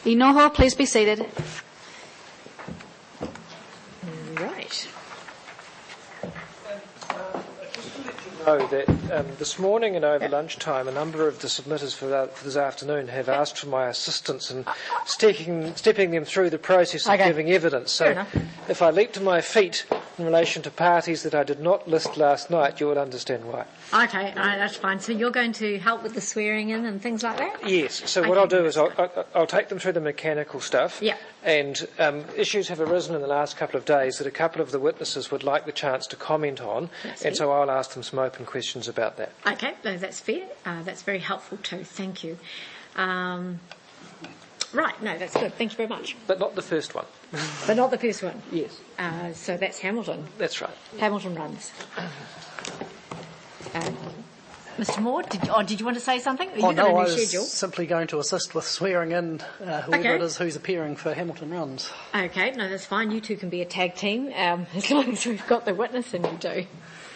Inoho, please be seated. Right. Know that this morning and over lunchtime, a number of the submitters for this afternoon have asked for my assistance in stepping them through the process of giving evidence. So if I leap to my feet in relation to parties that I did not list last night, you will understand why. Okay, that's fine. So you're going to help with the swearing in and things like that? Yes. So what I'll do is I'll take them through the mechanical stuff. Yeah. And issues have arisen in the last couple of days that a couple of the witnesses would like the chance to comment on. And so I'll ask them some open questions about that. Okay, no, that's fair. That's very helpful too. Thank you. Right, no, that's good. Thank you very much. But not the first one. But not the first one? Yes. So that's Hamilton. That's right. Hamilton runs. Mr. Moore, did you want to say something? No, I was simply going to assist with swearing in whoever it is who's appearing for Hamilton Runs. Okay, no, that's fine. You two can be a tag team as long as we've got the witness and you do.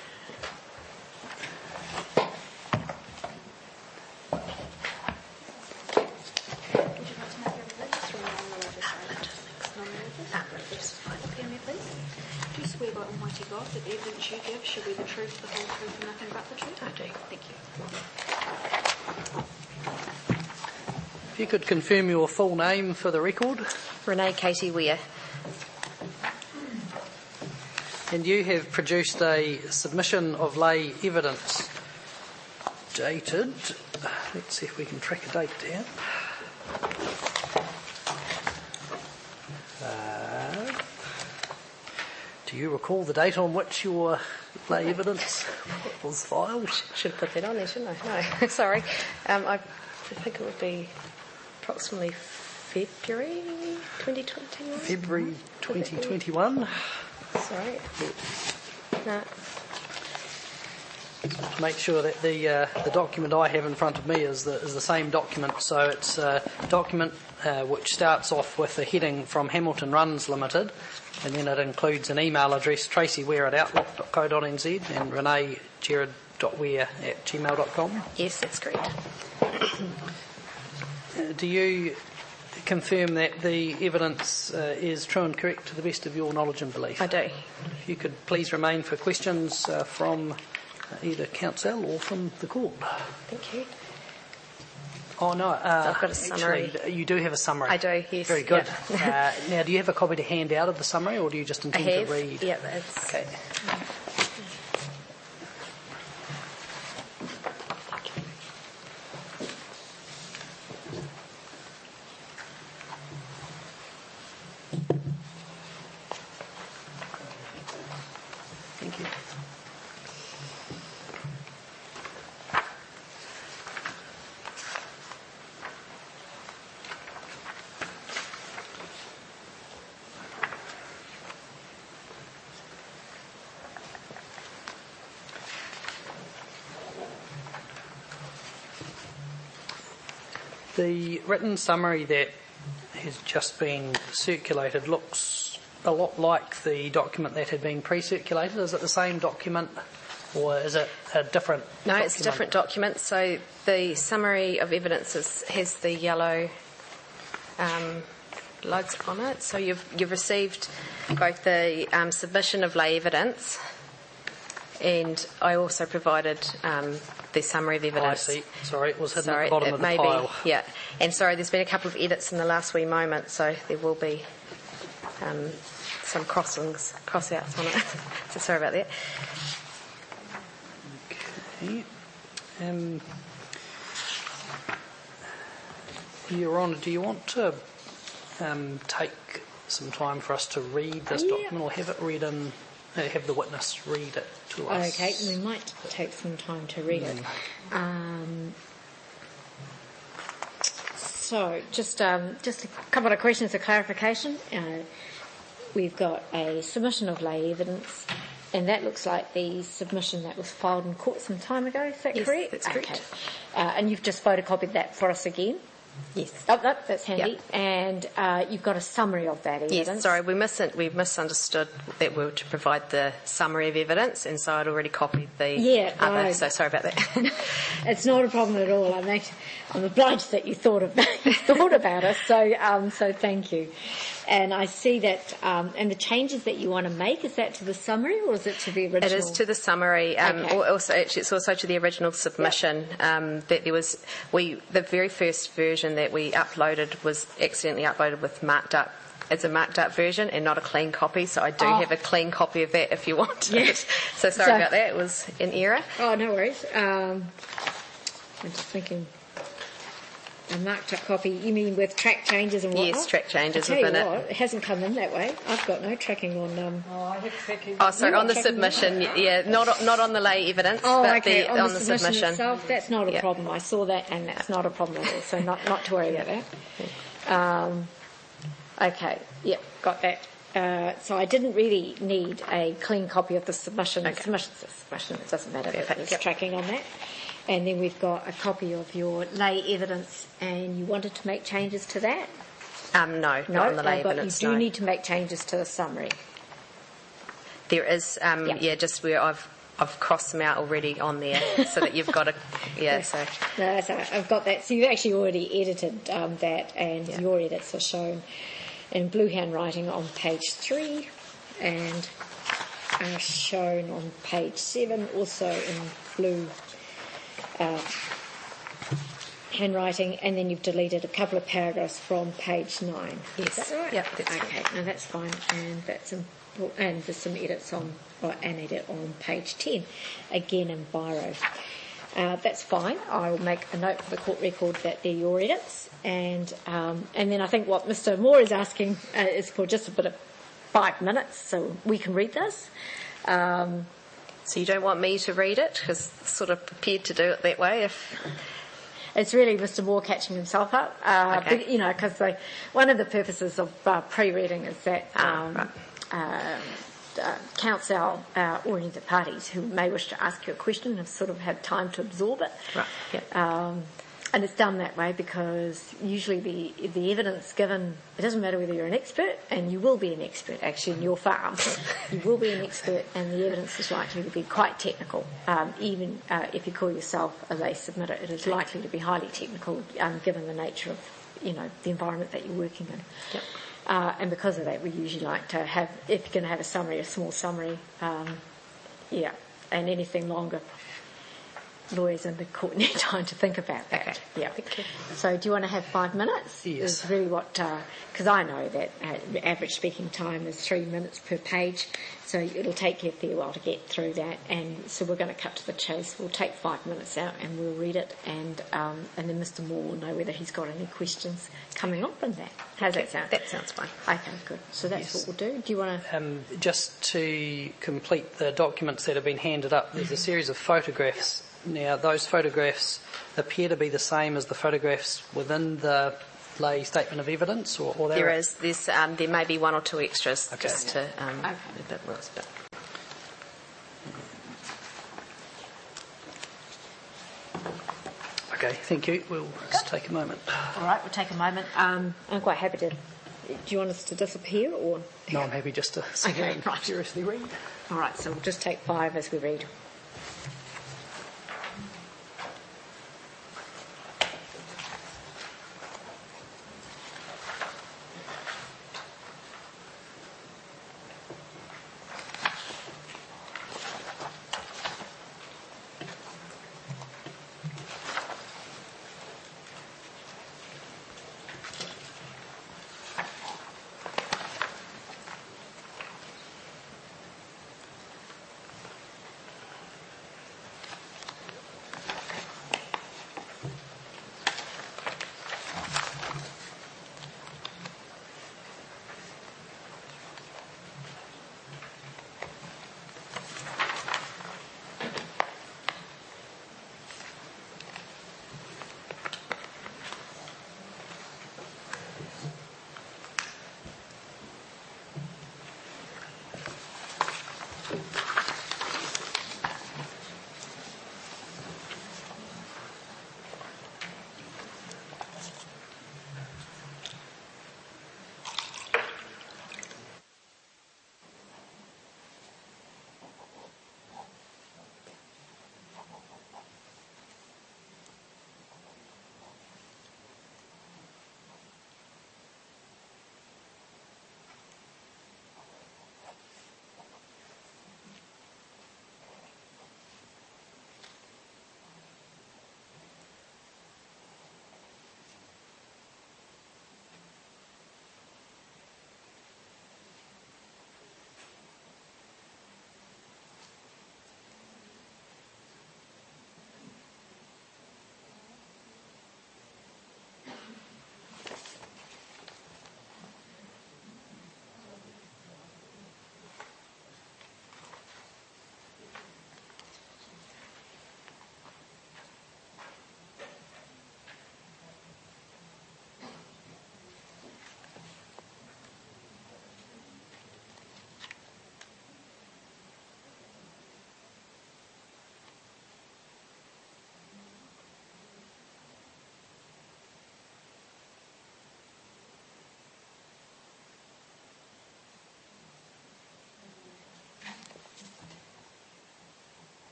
Swear by Almighty God that the evidence you give shall be the truth, the whole truth, and nothing but the truth? I do. Thank you. If you could confirm your full name for the record. Renee Katie Weir. And you have produced a submission of lay evidence dated. Let's see if we can track a date down. Do you recall the date on which your lay evidence was filed? Should have put that on there, shouldn't I? No, sorry. I think it would be approximately February 2021. February 2021. Sorry. No. To make sure that the document I have in front of me is the same document. So it's a document which starts off with a heading from Hamilton Runs Limited, and then it includes an email address, tracyweir@outlook.co.nz and reneejared.weir@gmail.com. Yes, that's correct. Do you confirm that the evidence is true and correct to the best of your knowledge and belief? I do. If you could please remain for questions from either counsel or from the court. Thank you. Oh, no. So I've got a summary. Actually, you do have a summary. I do, yes. Very good. Yeah. Now, do you have a copy to hand out of the summary, or do you just intend to read? Yeah, that's... Okay. Thank you. The written summary that has just been circulated looks a lot like the document that had been pre-circulated. Is it the same document, or is it a different No, document? it's a different document. So the summary of evidence has the yellow lugs on it. So you've received both the submission of lay evidence, and I also provided the summary of evidence. I see. Sorry, it was hidden at the bottom of the pile. Yeah. And sorry, there's been a couple of edits in the last wee moment, so there will be some crossouts on it. So sorry about that. Okay. Your Honour, do you want to take some time for us to read this document, or have it read in? Have the witness read it to us? Okay, we might take some time to read it. So, just a couple of questions of clarification. We've got a submission of lay evidence, and that looks like the submission that was filed in court some time ago. Is that correct? That's correct. Okay. And you've just photocopied that for us again? Yes. Oh, that's handy. And you've got a summary of that evidence. Yes, sorry, we misunderstood that we were to provide the summary of evidence, and so I'd already copied the other, no. so sorry about that. It's not a problem at all. I'm obliged that you thought about us, so thank you. And I see that, and the changes that you want to make, is that to the summary or is it to the original? It is to the summary. Okay. It's also to the original submission. That there was the very first version that we uploaded was accidentally uploaded with marked up. It's a marked up version and not a clean copy, so I do have a clean copy of that if you want it. So sorry about that. It was an error. Oh, no worries. I'm just thinking. A marked up copy, you mean with track changes and whatnot? Yes, track changes within within it hasn't come in that way. I've got no tracking on... I have tracking. Oh, sorry, on the submission, not on the lay evidence, but okay. on the submission itself, that's not a problem. I saw that and that's not a problem at all, so not to worry about that. Okay, yep, got that. So I didn't really need a clean copy of the submission. Okay. The submission's a submission, it doesn't matter if there's tracking on that. And then we've got a copy of your lay evidence, and you wanted to make changes to that? No, not on the lay evidence. But you do need to make changes to the summary. There is, just where I've crossed them out already on there, so that you've got so. No, that's all right. I've got that. So you've actually already edited that, and your edits are shown in blue handwriting on page 3, and are shown on page 7, also in blue handwriting, and then you've deleted a couple of paragraphs from page 9. Yes. Is that right? Yep, that's okay. No, that's fine, and and there's some edits an edit on page 10, again in biro. That's fine. I will make a note for the court record that they're your edits, and then I think what Mr. Moore is asking is for just a bit of 5 minutes, so we can read this. So you don't want me to read it, because sort of prepared to do it that way. It's really Mr. Moore catching himself up, okay. Because one of the purposes of pre-reading is that counsel oriented parties who may wish to ask you a question have sort of had time to absorb it. Right. Yep. And it's done that way because usually the evidence given, it doesn't matter whether you're an expert, and you will be an expert actually in your farm. You will be an expert, and the evidence is likely to be quite technical. Even if you call yourself a lay submitter, it is likely to be highly technical given the nature of the environment that you're working in. Yep. And because of that, we usually like to have, if you're going to have a summary, a small summary, and anything longer. Lawyers in the court need time to think about that. Okay. Yeah. So do you want to have 5 minutes? Yes. Is really what, because I know that average speaking time is 3 minutes per page, so it'll take you a fair while to get through that, and so we're going to cut to the chase. We'll take 5 minutes out and we'll read it, and then Mr. Moore will know whether he's got any questions coming up in that. How's that sound? That sounds fine. Okay, good. So that's what we'll do. Do you want to... Just to complete the documents that have been handed up, there's a series of photographs. Now, those photographs appear to be the same as the photographs within the lay statement of evidence, or there is. There may be one or two extras just to Okay. a bit worse, but. Okay, thank you. We'll just take a moment. All right, we'll take a moment. I'm quite happy to... Do you want us to disappear, or... No, I'm happy just to sit here and right. seriously read. All right, so we'll just take 5 as we read.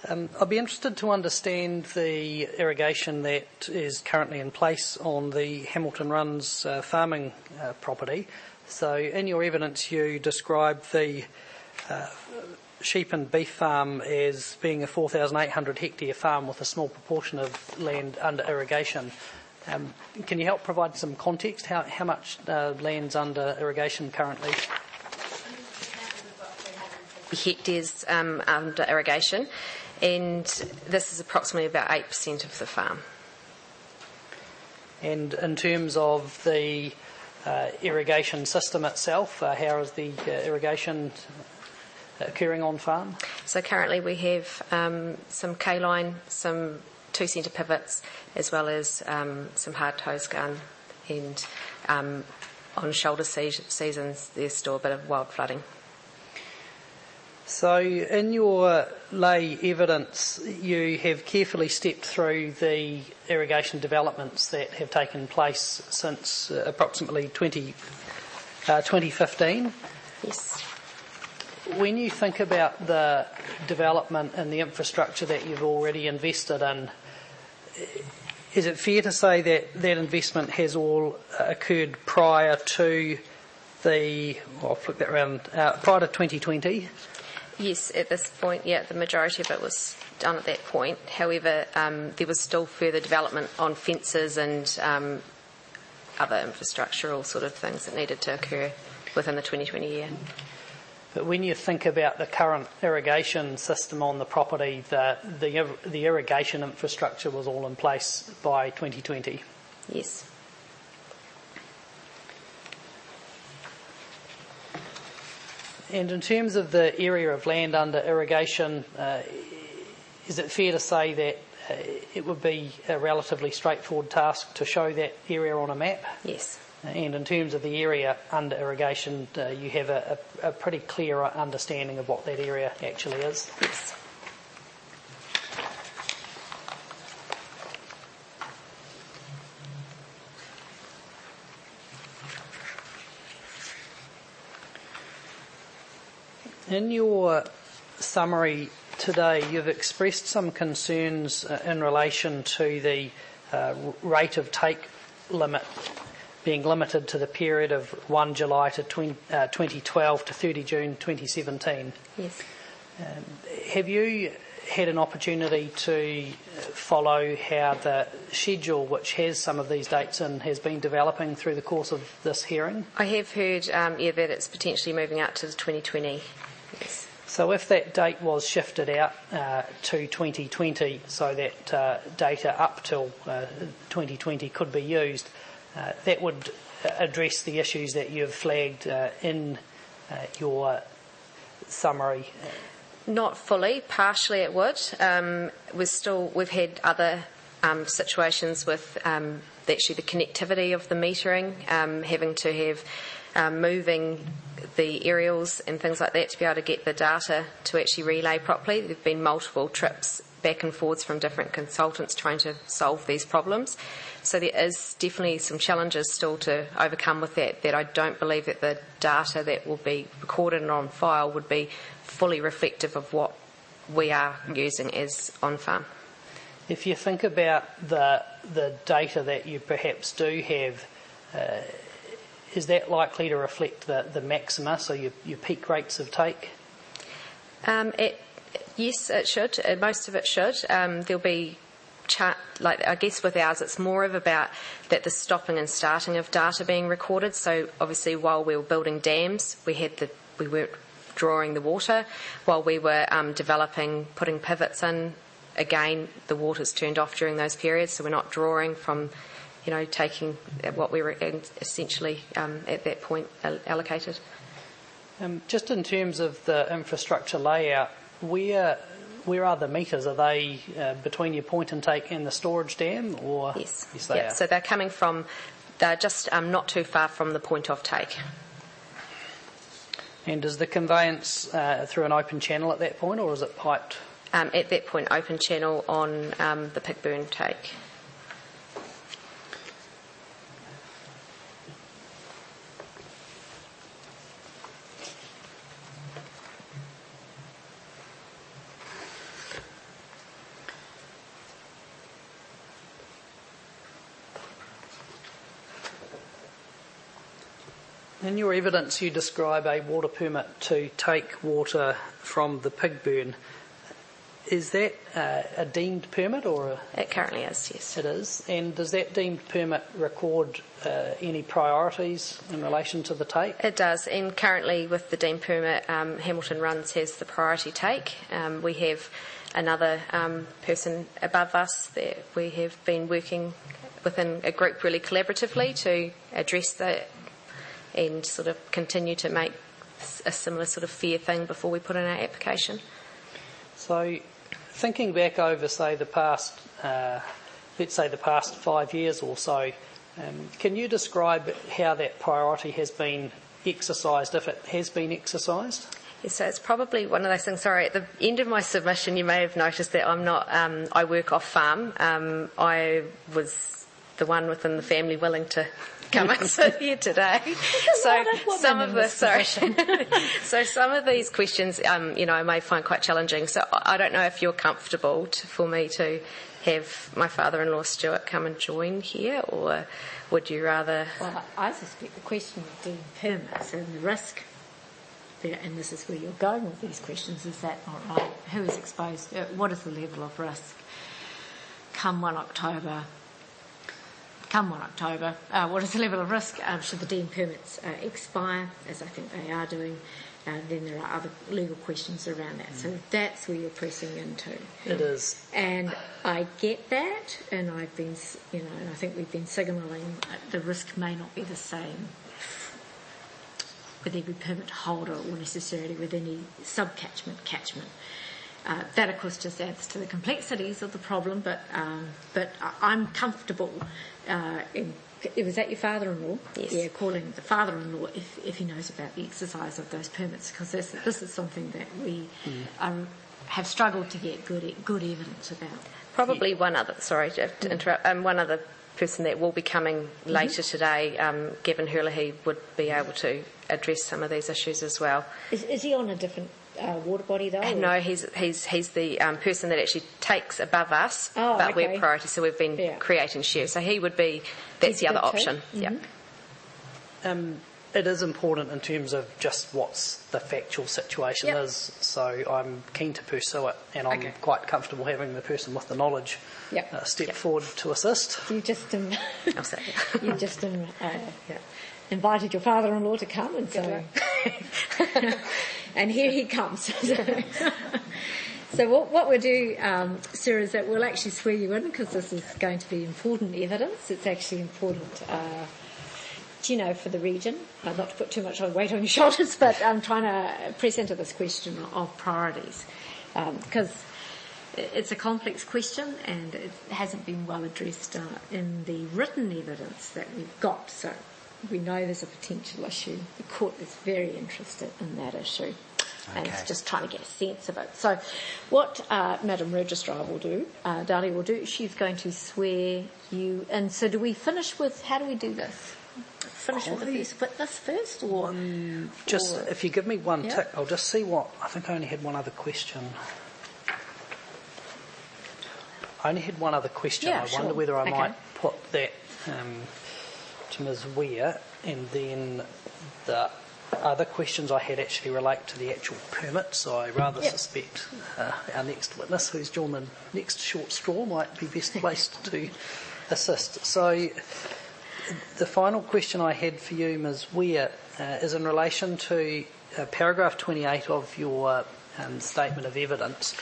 I'd be interested to understand the irrigation that is currently in place on the Hamilton Runs farming property. So in your evidence you describe the sheep and beef farm as being a 4,800 hectare farm with a small proportion of land under irrigation. Can you help provide some context? How much land's under irrigation currently? Hectares under irrigation, and this is approximately about 8% of the farm. And in terms of the irrigation system itself, how is the irrigation occurring on farm? So currently we have some K-line, some 2-centre pivots, as well as some hard hose gun, and on shoulder seasons there's still a bit of wild flooding. So in your lay evidence, you have carefully stepped through the irrigation developments that have taken place since approximately 2015. Yes. When you think about the development and the infrastructure that you've already invested in, is it fair to say that that investment has all occurred prior to I'll flip that around, prior to 2020? Yes, at this point, yeah, the majority of it was done at that point. However, there was still further development on fences and other infrastructural sort of things that needed to occur within the 2020 year. But when you think about the current irrigation system on the property, the irrigation infrastructure was all in place by 2020? Yes. And in terms of the area of land under irrigation, is it fair to say that it would be a relatively straightforward task to show that area on a map? Yes. And in terms of the area under irrigation, you have a pretty clear understanding of what that area actually is? Yes. In your summary today, you've expressed some concerns in relation to the rate of take limit being limited to the period of 1 July to 2012 to 30 June 2017. Yes. Have you had an opportunity to follow how the schedule, which has some of these dates in, has been developing through the course of this hearing? I have heard, that it's potentially moving out to 2020. Yes. So if that date was shifted out to 2020 so that data up till 2020 could be used, that would address the issues that you've flagged in your summary. Not fully, partially it would. We've had other situations with actually the connectivity of the metering, having to have moving the aerials and things like that to be able to get the data to actually relay properly. There have been multiple trips back and forwards from different consultants trying to solve these problems. So there is definitely some challenges still to overcome with that I don't believe that the data that will be recorded and on file would be fully reflective of what we are using as on-farm. If you think about the data that you perhaps do have, is that likely to reflect the maxima, so your peak rates of take? Yes, it should. Most of it should. There'll be I guess with ours, it's more of about that the stopping and starting of data being recorded. So obviously, while we were building dams, we weren't drawing the water. While we were developing, putting pivots in, again, the water's turned off during those periods, so we're not drawing from, taking what we were essentially at that point allocated. Just in terms of the infrastructure layout, where are the meters? Are they between your point and take and the storage dam, or? Yes, they are. So they're just not too far from the point of take. And is the conveyance through an open channel at that point, or is it piped? At that point, open channel on the Pickburn take. In your evidence, you describe a water permit to take water from the pig burn. Is that a deemed permit or a... It currently is, yes. It is. And does that deemed permit record any priorities in relation to the take? It does, and currently with the deemed permit, Hamilton Runs has the priority take. We have another person above us that we have been working within a group really collaboratively to address that and sort of continue to make a similar sort of fair thing before we put in our application. So, thinking back over, say, the past 5 years or so, can you describe how that priority has been exercised, if it has been exercised? Yes, so it's probably one of those things. Sorry, at the end of my submission, you may have noticed that I'm not. I work off farm. I was the one within the family willing to come and sit here today. So some of these questions, I may find quite challenging. So I don't know if you're comfortable for me to have my father-in-law Stuart come and join here, or would you rather? Well, I suspect the question of deemed permits and the risk there, and this is where you're going with these questions, is that not right? Who is exposed? What is the level of risk? Come 1 October, what is the level of risk? Should the deemed permits expire, as I think they are doing? Then there are other legal questions around that. So that's where you're pressing into. It is. And I get that, and I've been, I think we've been signalling the risk may not be the same with every permit holder or necessarily with any catchment. That, of course, just adds to the complexities of the problem, but I'm comfortable was that your father-in-law? Yes. Yeah, calling the father-in-law if he knows about the exercise of those permits, because this is something that we have struggled to get good evidence about. Probably one other, sorry to interrupt, one other person that will be coming later today, Gavin Hurley, would be able to address some of these issues as well. Is he on a different water body though? No, he's the person that actually takes above us, but okay. we're priority, so we've been creating shares. So he would be, that's the other option. Mm-hmm. Yeah. It is important in terms of just what's the factual situation is, so I'm keen to pursue it, and I'm quite comfortable having the person with the knowledge step forward to assist. You just invited your father-in-law to come, and so and here he comes. So what we'll do, Sarah, is that we'll actually swear you in, because this is going to be important evidence. It's actually important, for the region. Not to put too much weight on your shoulders, but I'm trying to press into this question of priorities, because it's a complex question and it hasn't been well addressed in the written evidence that we've got. So we know there's a potential issue. The court is very interested in that issue. And it's just trying to get a sense of it. So what Madam Registrar will do, Dali will do, she's going to swear you in. So do we finish with, how do we do this? Finish with the first witness first? Or if you give me one tick, I'll just see what, I think I only had one other question. I wonder whether I might put that to Ms. Weir, and then the other questions I had actually relate to the actual permit, so I rather suspect our next witness, who's drawn the next short straw, might be best placed to assist. So the final question I had for you, Ms. Weir, is in relation to paragraph 28 of your statement of evidence.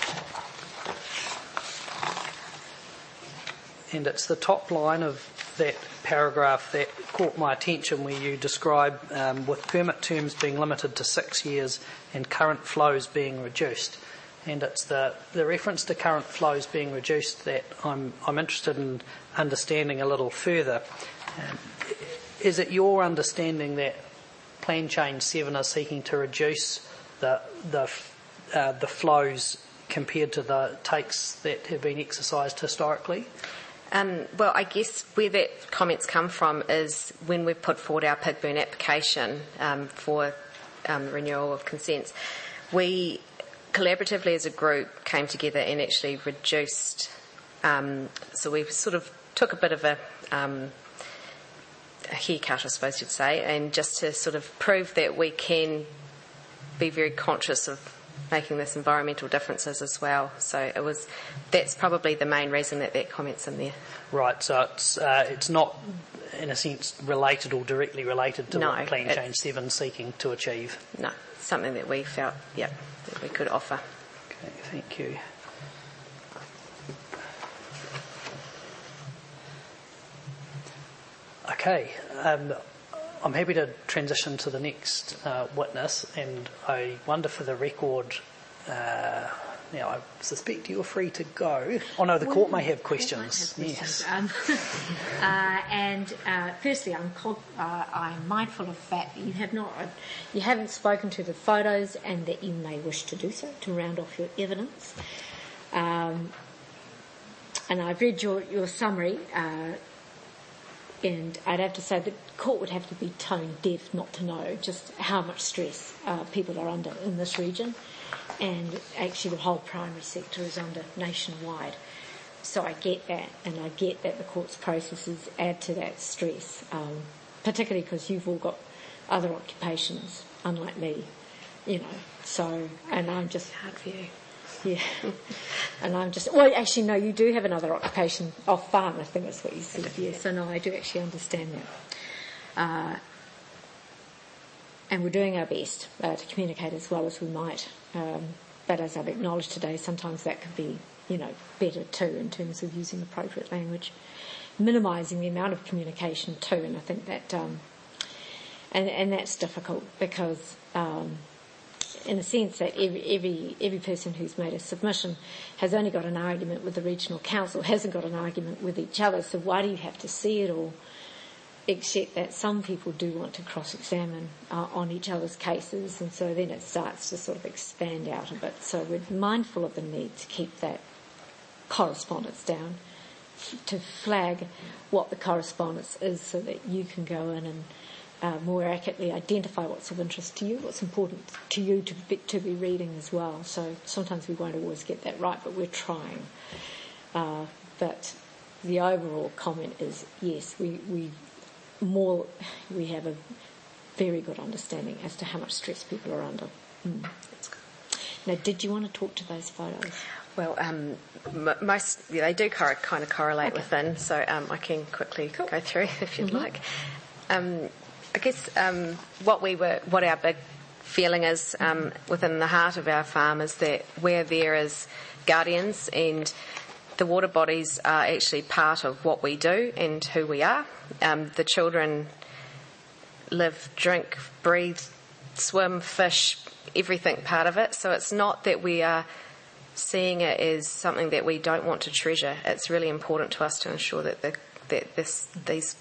And it's the top line of that paragraph that caught my attention, where you describe with permit terms being limited to 6 years and current flows being reduced. And it's the reference to current flows being reduced that I'm interested in understanding a little further. Is it your understanding that Plan Change 7 is seeking to reduce the flows compared to the takes that have been exercised historically? Well, I guess where that comment's come from is when we put forward our pig burn application for renewal of consents, we collaboratively as a group came together and actually reduced. So we sort of took a bit of haircut, I suppose you'd say, and just to sort of prove that we can be very conscious of making this environmental differences as well. So that's probably the main reason that comment's in there. Right, so it's not, in a sense, related or directly related to what Clean Change 7 is seeking to achieve? No, something that we felt, that we could offer. Okay, thank you. Okay, I'm happy to transition to the next witness, and I wonder for the record, now I suspect you're free to go. Oh no, the court may have questions. Yes. Firstly, I'm mindful of the fact that you haven't spoken to the photos, and that you may wish to do so to round off your evidence. And I've read your summary. And I'd have to say that the court would have to be tone deaf not to know just how much stress people are under in this region, and actually the whole primary sector is under nationwide. So I get that, and I get that the court's processes add to that stress, particularly because you've all got other occupations, unlike me, So, and I'm just hard for you. Yeah, and I'm just... Well, actually, no, you do have another occupation off farm, I think that's what you said. Yeah, so no, I do actually understand that. And we're doing our best to communicate as well as we might. But as I've acknowledged today, sometimes that could be, better too in terms of using appropriate language, minimising the amount of communication too. And I think that... And that's difficult because... in a sense that every person who's made a submission has only got an argument with the regional council, hasn't got an argument with each other, so why do you have to see it all? Except that some people do want to cross-examine on each other's cases, and so then it starts to sort of expand out a bit. So we're mindful of the need to keep that correspondence down, to flag what the correspondence is so that you can go in and more accurately identify what's of interest to you, what's important to you to be reading as well. So sometimes we won't always get that right, but we're trying. But the overall comment is, yes, we have a very good understanding as to how much stress people are under. That's good. Now, did you want to talk to those photos? Well, they do kind of correlate within, so I can quickly go through if you'd like. I guess what our big feeling is within the heart of our farm is that we're there as guardians, and the water bodies are actually part of what we do and who we are. The children live, drink, breathe, swim, fish, everything part of it. So it's not that we are seeing it as something that we don't want to treasure. It's really important to us to ensure that these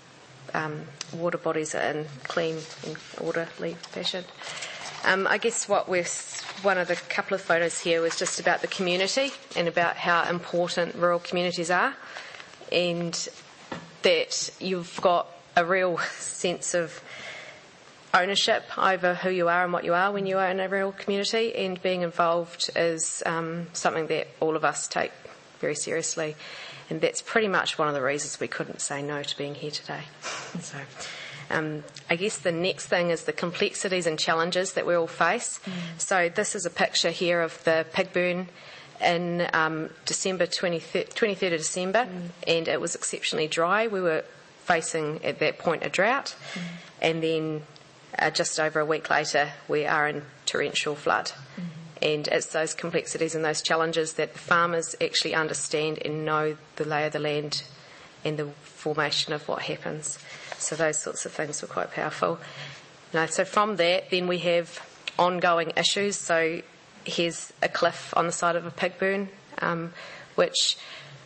water bodies are in clean and orderly fashion. I guess one of the couple of photos here was just about the community and about how important rural communities are, and that you've got a real sense of ownership over who you are and what you are when you are in a rural community, and being involved is something that all of us take very seriously. And that's pretty much one of the reasons we couldn't say no to being here today. So, I guess the next thing is the complexities and challenges that we all face. So this is a picture here of the pig burn in December 23rd of December, and it was exceptionally dry. We were facing at that point a drought, and then just over a week later we are in torrential flood. And it's those complexities and those challenges that the farmers actually understand and know the lay of the land and the formation of what happens. So those sorts of things were quite powerful. So from that, then we have ongoing issues. So here's a cliff on the side of a pig burn, which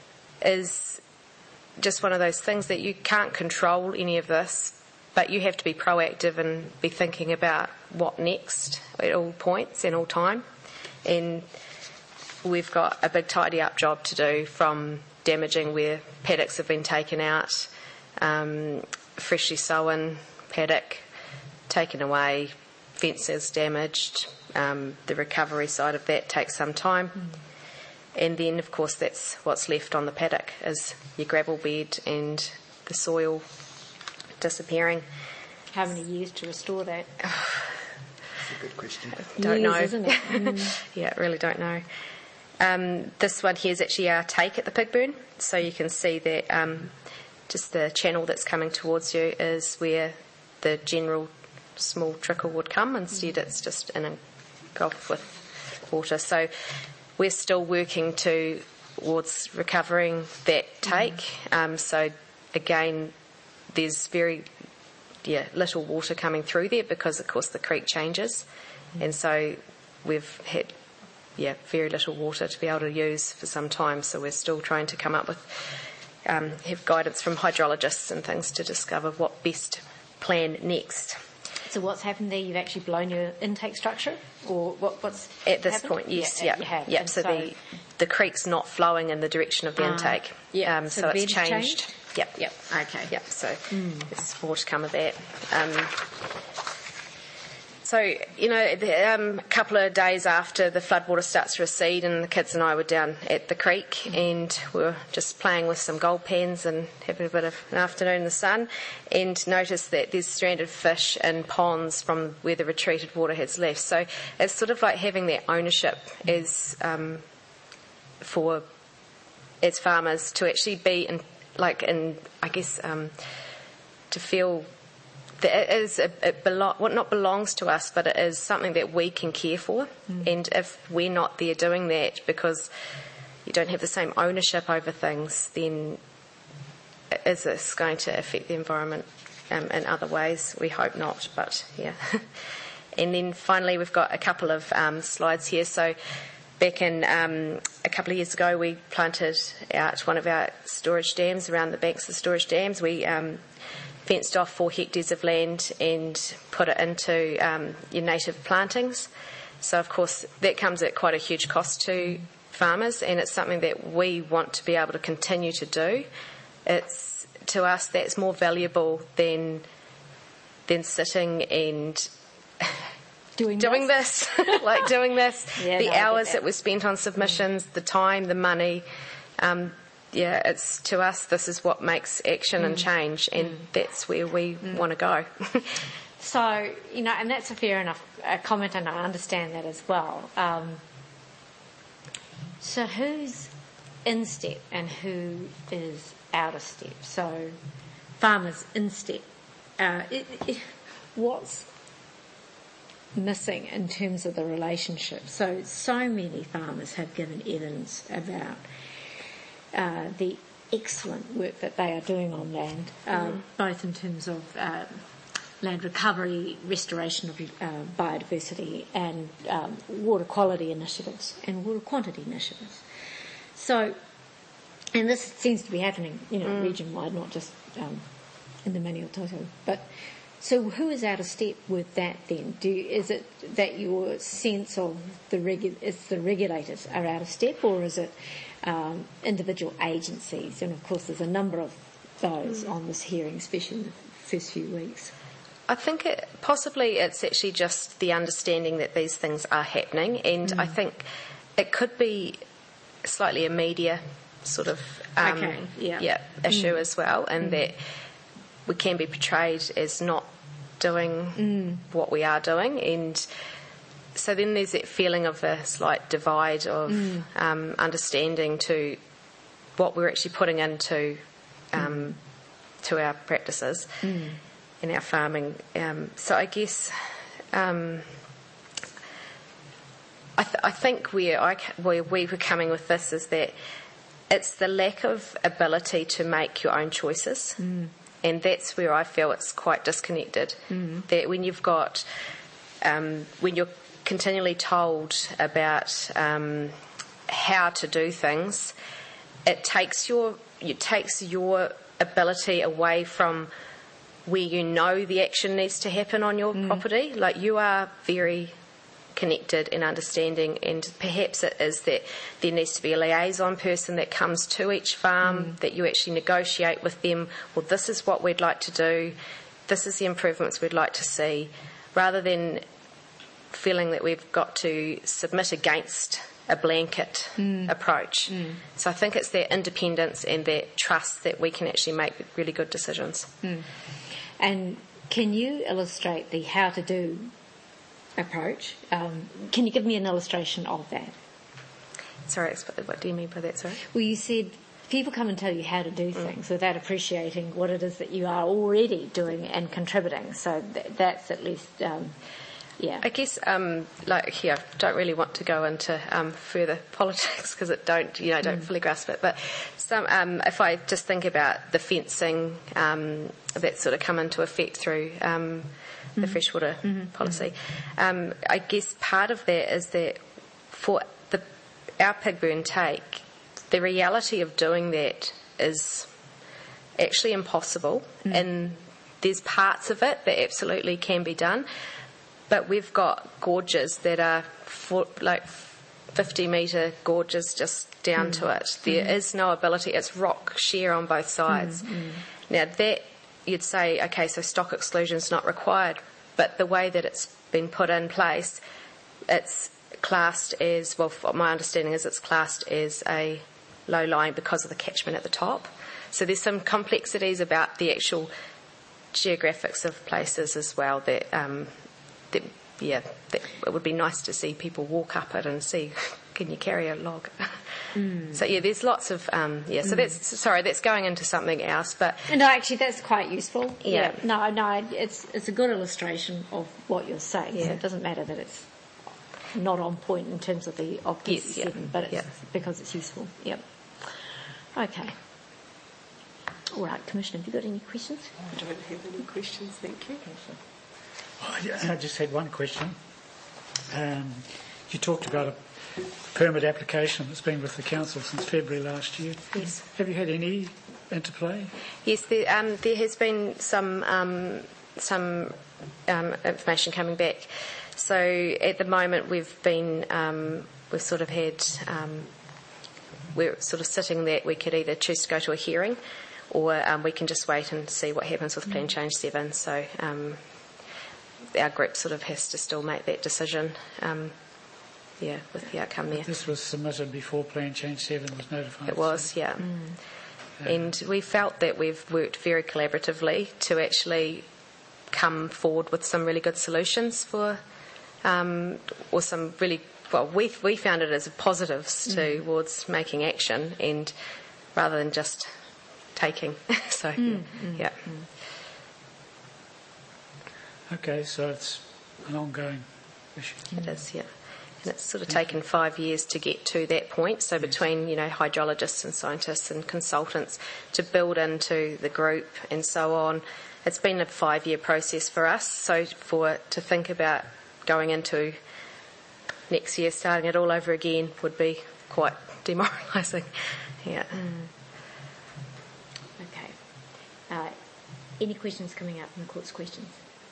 is just one of those things that you can't control any of this, but you have to be proactive and be thinking about what next at all points and all time. And we've got a big tidy up job to do, from damaging where paddocks have been taken out, freshly sown paddock taken away, fences damaged. The recovery side of that takes some time. And then, of course, that's what's left on the paddock is your gravel bed and the soil disappearing. How many years to restore that? That's a good question. Don't know. Isn't it? Yeah, really don't know. This one here is actually our take at the pig burn. So you can see that just the channel that's coming towards you is where the general small trickle would come. Instead, it's just in a gulf with water. So we're still working towards recovering that take. So again, there's very little water coming through there because, of course, the creek changes. And so we've had very little water to be able to use for some time. So we're still trying to come up with, have guidance from hydrologists and things to discover what best plan next. So what's happened there? You've actually blown your intake structure, or what's at this happened? point? Yes, you have. Yep. So the creek's not flowing in the direction of the intake. So the it's bed's changed. Yep. Okay. Yep. So there's more to come of that. So, a couple of days after the floodwater starts to recede, and the kids and I were down at the creek and we were just playing with some gold pens and having a bit of an afternoon in the sun, and noticed that there's stranded fish in ponds from where the retreated water has left. So it's sort of like having that ownership as farmers to actually be to feel that it not belongs to us, but it is something that we can care for. And if we're not there doing that because you don't have the same ownership over things, then is this going to affect the environment in other ways? We hope not, but yeah. And then finally, we've got a couple of slides here. So back in a couple of years ago, we planted out one of our storage dams around the banks of storage dams. We fenced off 4 hectares of land and put it into your native plantings. So, of course, that comes at quite a huge cost to farmers, and it's something that we want to be able to continue to do. It's, to us, that's more valuable than sitting and doing this. The hours that were spent on submissions, the time, the money. It's to us, this is what makes action and change, and that's where we want to go. So, and that's a fair enough comment, and I understand that as well. So who's in step and who is out of step? So farmers in step. What's missing in terms of the relationship? So many farmers have given evidence about the excellent work that they are doing on land, both in terms of land recovery, restoration of biodiversity, and water quality initiatives and water quantity initiatives. So, and this seems to be happening, region-wide, not just in the Maniototo. But so, who is out of step with that then? Is it that your sense of the regulators are out of step, or is it individual agencies? And of course, there's a number of those on this hearing, especially in the first few weeks. I think possibly it's actually just the understanding that these things are happening, and I think it could be slightly a media sort of issue as well, and that we can be portrayed as not doing what we are doing, and so then there's that feeling of a slight divide of understanding to what we're actually putting into to our practices in our farming. So I guess I think where we were coming with this is that it's the lack of ability to make your own choices, and that's where I feel it's quite disconnected. That when you've got when you're continually told about how to do things, it takes your ability away from where the action needs to happen on your property. Like, you are very connected and understanding, and perhaps it is that there needs to be a liaison person that comes to each farm, that you actually negotiate with them, well, this is what we'd like to do, this is the improvements we'd like to see, rather than feeling that we've got to submit against a blanket approach. So I think it's that independence and that trust that we can actually make really good decisions. And can you illustrate the how to do approach? Can you give me an illustration of that? Sorry, what do you mean by that, sorry? Well, you said people come and tell you how to do things without appreciating what it is that you are already doing and contributing. So that's at least, yeah. I guess, I don't really want to go into further politics because don't fully grasp it. But if I just think about the fencing that sort of come into effect through the freshwater policy, I guess part of that is that for our pig burn take, the reality of doing that is actually impossible, and there's parts of it that absolutely can be done. But we've got gorges that are 50-metre gorges just down to it. There is no ability. It's rock sheer on both sides. Now that you'd say, okay, so stock exclusion is not required, but the way that it's been put in place, it's classed as, well, my understanding is it's classed as a low lying because of the catchment at the top. So there's some complexities about the actual geographics of places as well that it would be nice to see people walk up it and see, can you carry a log? So there's lots of, so that's going into something else, but. No, actually that's quite useful. Yeah. No, it's a good illustration of what you're saying. So it doesn't matter that it's not on point in terms of the obvious but it's because it's useful. Yep. Okay. All right, Commissioner, have you got any questions? I don't have any questions, thank you. I just had one question. You talked about a permit application that's been with the council since February last year. Yes. Have you had any interplay? Yes, there has been some information coming back. So at the moment we've sort of had, we're sort of sitting there. We could either choose to go to a hearing, or we can just wait and see what happens with Plan Change 7. So our group sort of has to still make that decision, with the outcome there. This was submitted before Plan Change 7 was notified. It was, yeah. And we felt that we've worked very collaboratively to actually come forward with some really good solutions for, or some really, we found it as positives towards making action, and rather than just taking. So, yeah. Okay, so it's an ongoing issue. It is, yeah. And it's sort of taken 5 years to get to that point. So between, hydrologists and scientists and consultants to build into the group and so on, it's been a 5-year process for us. So to think about going into next year, starting it all over again, would be quite demoralising. Yeah. Okay. Any questions coming up from the court's questions?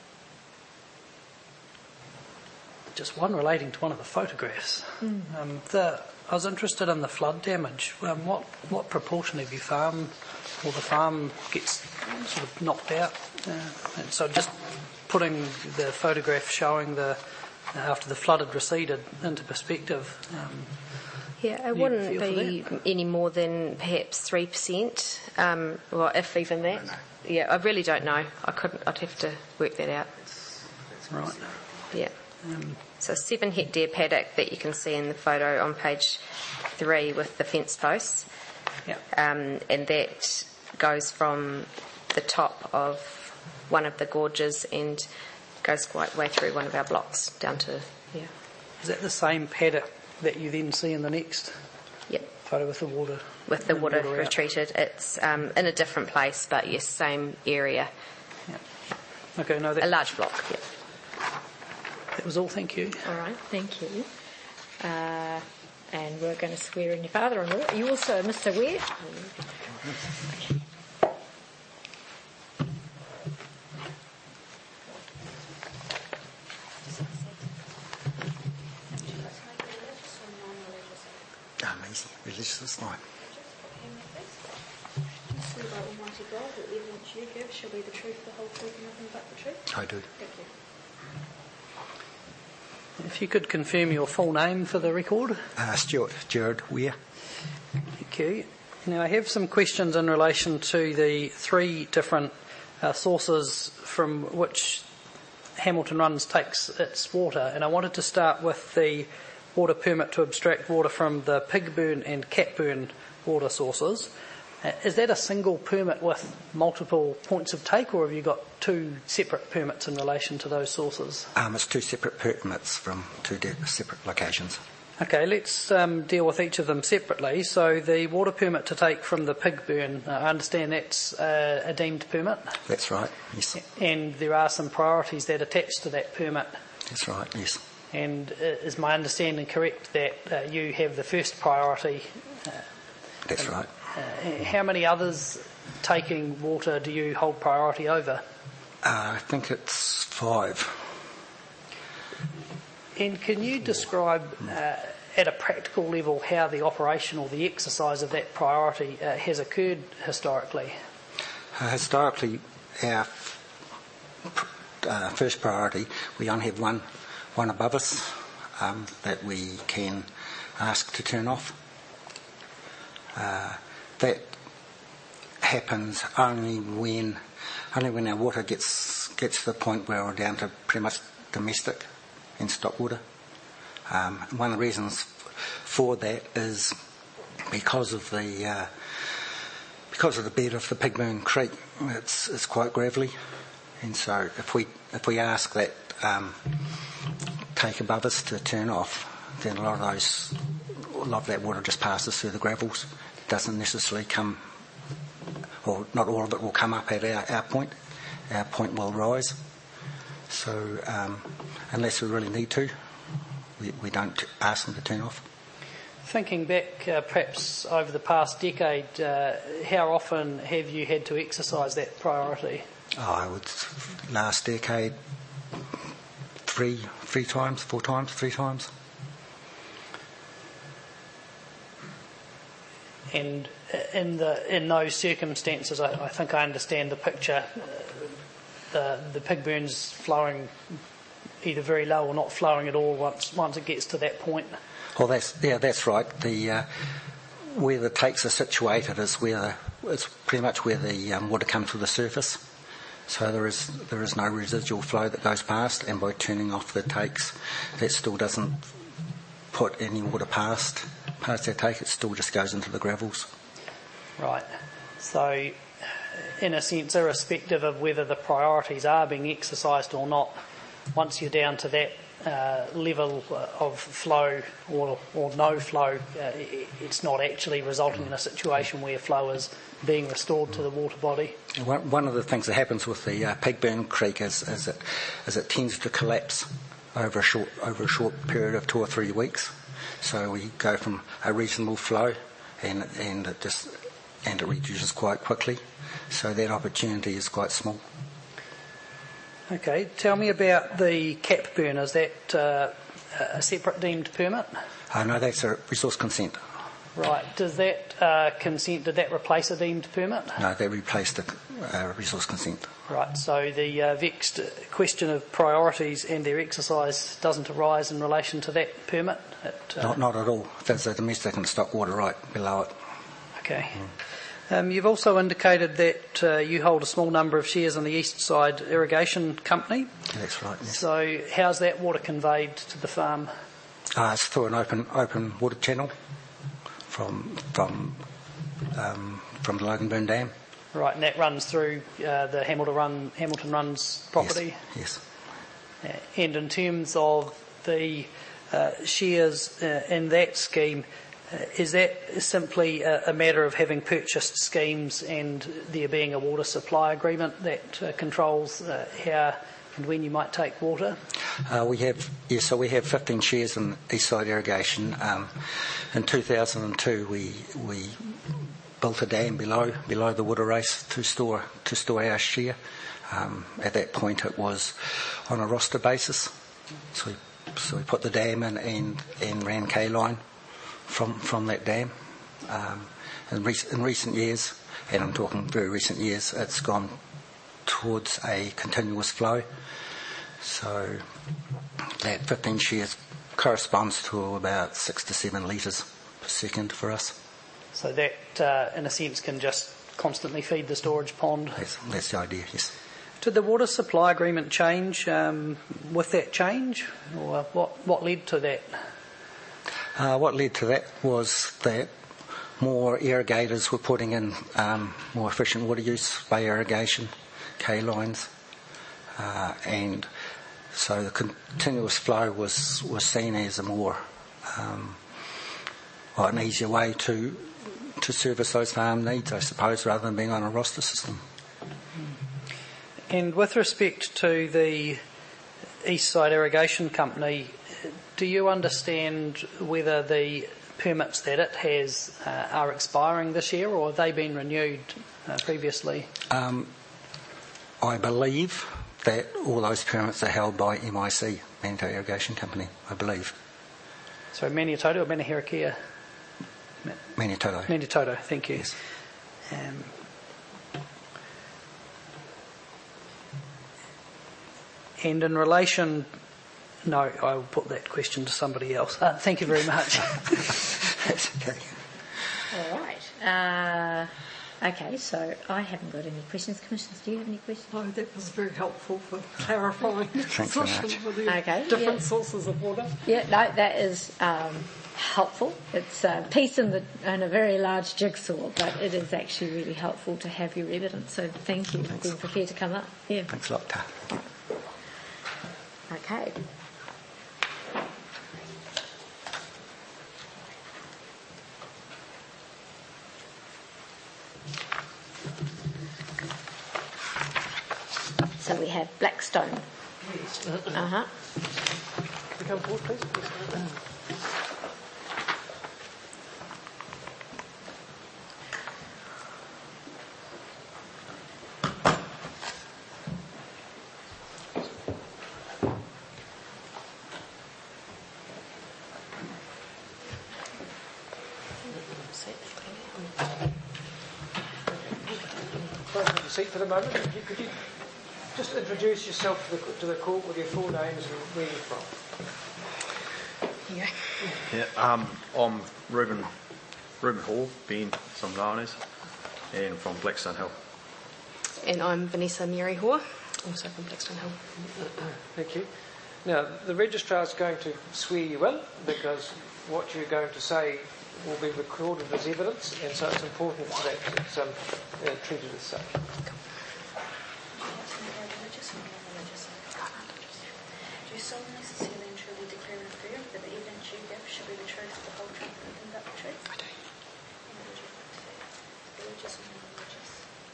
Just one relating to one of the photographs. I was interested in the flood damage. What proportion of your farm, or the farm, gets sort of knocked out? And so just putting the photograph showing after the flood had receded into perspective. It wouldn't be any more than perhaps 3%, or if even that. Yeah, I really don't know. I'd have to work that out. Right. Yeah. So 7 hectare paddock that you can see in the photo on page 3 with the fence posts. Yeah. And that goes from the top of one of the gorges and goes quite way through one of our blocks down to, Is that the same paddock that you then see in the next photo with the water? With the water out? retreated. It's in a different place, but yes, same area. Yeah. Okay, no, a large block, That was all, thank you. All right, thank you. And we're going to swear in your father-in-law. Are you also Mr. Ware? Amazing. Religious is like. Swear by Almighty God that the evidence you give shall be the truth, the whole truth, and nothing but the truth. I do. Thank you. If you could confirm your full name for the record. Stuart Gerard Ware. Thank you. Now, I have some questions in relation to the 3 different sources from which Hamilton Runs takes its water, and I wanted to start with the water permit to abstract water from the Pigburn and Catburn water sources. Is that a single permit with multiple points of take, or have you got two separate permits in relation to those sources? It's two separate permits from two separate locations. Okay, let's deal with each of them separately. So the water permit to take from the Pigburn, I understand that's a deemed permit? That's right, yes. And there are some priorities that attach to that permit? That's right, yes. And is my understanding correct that you have the first priority? That's right. How many others taking water do you hold priority over? I think it's 5. And can you describe at a practical level how the operation or the exercise of that priority has occurred historically? Historically, our first priority, we only have one above us that we can ask to turn off. That happens only when our water gets to the point where we're down to pretty much domestic and stock water. One of the reasons for that is because of the bed of the Pigburn Creek. It's quite gravelly, and so if we ask that take above us to turn off, then a lot of that water just passes through the gravels. Doesn't necessarily come, or not all of it will come up at our point. Our point will rise. So unless we really need to, we don't ask them to turn off. Thinking back perhaps over the past decade, how often have you had to exercise that priority? Last decade, 3 times, 4 times, 3 times. And in those circumstances, I think I understand the picture. The Pigburn's flowing either very low or not flowing at all once it gets to that point. Well, that's right. Where the takes are situated is it's pretty much where the water comes to the surface. So there is no residual flow that goes past, and by turning off the takes, that still doesn't put any water past that take. It still just goes into the gravels. Right. So, in a sense, irrespective of whether the priorities are being exercised or not, once you're down to that level of flow or no flow, it's not actually resulting in a situation where flow is being restored to the water body. One of the things that happens with the Pigburn Creek is it tends to collapse over a short period of 2 or 3 weeks. So we go from a reasonable flow and it reduces quite quickly. So that opportunity is quite small. Okay, tell me about the Catburn. Is that a separate deemed permit? No, that's a resource consent. Right. Does that consent, did that replace a deemed permit? No, they replaced a resource consent. Right, so the vexed question of priorities and their exercise doesn't arise in relation to that permit? Not at all. There's a domestic and stock water right below it. Okay. You've also indicated that you hold a small number of shares in the East Side Irrigation Company. That's right, yes. So how's that water conveyed to the farm? It's through an open water channel from the Loganburn Dam. Right, and that runs through the Hamilton Runs property? Yes. And in terms of the shares in that scheme, is that simply a matter of having purchased schemes and there being a water supply agreement that controls how and when you might take water? We have 15 shares in Eastside Irrigation. In 2002, we built a dam below the water race to store our share. At that point, it was on a roster basis, so we put the dam in and ran K-line from that dam. In recent years, and I'm talking very recent years, it's gone towards a continuous flow. So that 15 shares corresponds to about 6 to 7 litres per second for us. So that, in a sense, can just constantly feed the storage pond. That's the idea, yes. Did the water supply agreement change with that change, or what led to that? What led to that was that more irrigators were putting in more efficient water use by irrigation, K-lines, and so the continuous flow was seen as a more an easier way to service those farm needs, I suppose, rather than being on a roster system. And with respect to the Eastside Irrigation Company, do you understand whether the permits that it has are expiring this year, or have they been renewed previously? I believe that all those permits are held by MIC, Manitoba Irrigation Company, I believe. So Manitoto or Manahirakia? Manitoto. Manitoto, thank you. Yes. And in relation... No, I'll put that question to somebody else. Thank you very much. That's okay. All right. Okay, so I haven't got any questions. Commissioners, do you have any questions? Oh, that was very helpful for clarifying the Thanks very position much. for the different sources of water. Yeah, no, that is helpful. It's a piece in a very large jigsaw, but it is actually really helpful to have your evidence. So thank you for being prepared to come up. Yeah. Thanks a lot, Ta. Okay. So we have Blackstone. Uh-huh. Come forward, please. Have a seat for the moment. Could you just introduce yourself to the court with your full names and where you're from? Yeah, I'm Reuben Hall, Ben, some known as, and from Blackstone Hill. And I'm Vanessa Mary Hoare, also from Blackstone Hill. Thank you. Now, the registrar is going to swear you in because what you're going to say will be recorded as evidence, and so it's important that it's treated as such. Do you solemnly, sincerely and truly declare and affirm that the evidence you give should be the truth, the whole truth, and nothing but the truth? I do. And would you like to say religious or non-religious?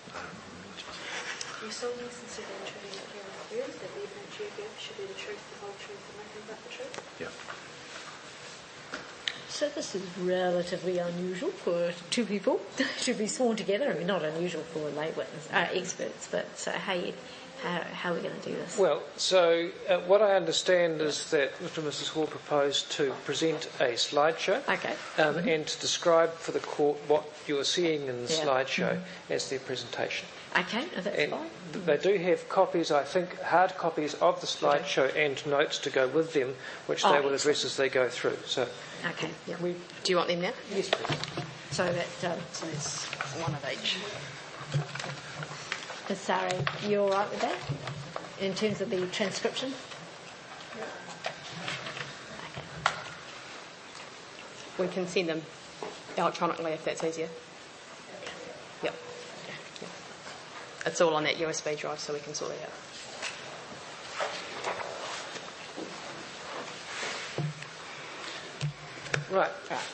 Do you solemnly, sincerely and truly declare and affirm that the evidence you give should be the truth, the whole truth, and nothing but the truth? Yeah. So this is relatively unusual for two people to be sworn together. I mean, not unusual for lay witness, experts, but so how are we going to do this? Well, so what I understand is that Mr. and Mrs. Hall proposed to present a slideshow and to describe for the court what you're seeing in the slideshow as their presentation. Okay, no, that's fine. They do have copies, I think, hard copies of the slideshow and notes to go with them, which they will address as they go through. So, okay, yeah. Do you want them now? Yes, please. So that So it's one of each. Ms. Sari, you all right with that in terms of the transcription? We can send them electronically if that's easier. Yep. It's all on that USB drive, so we can sort it out. Right.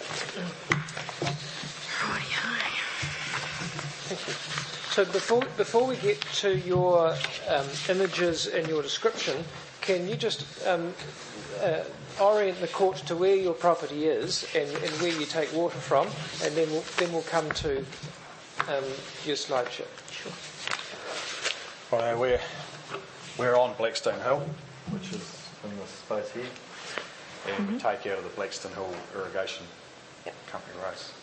Thank you. So before we get to your images and your description, can you just orient the court to where your property is and where you take water from, and then we'll come to your slideshow. Sure. Right, we're on Blackstone Hill, which is in this space here, and we take out of the Blackstone Hill Irrigation Company race.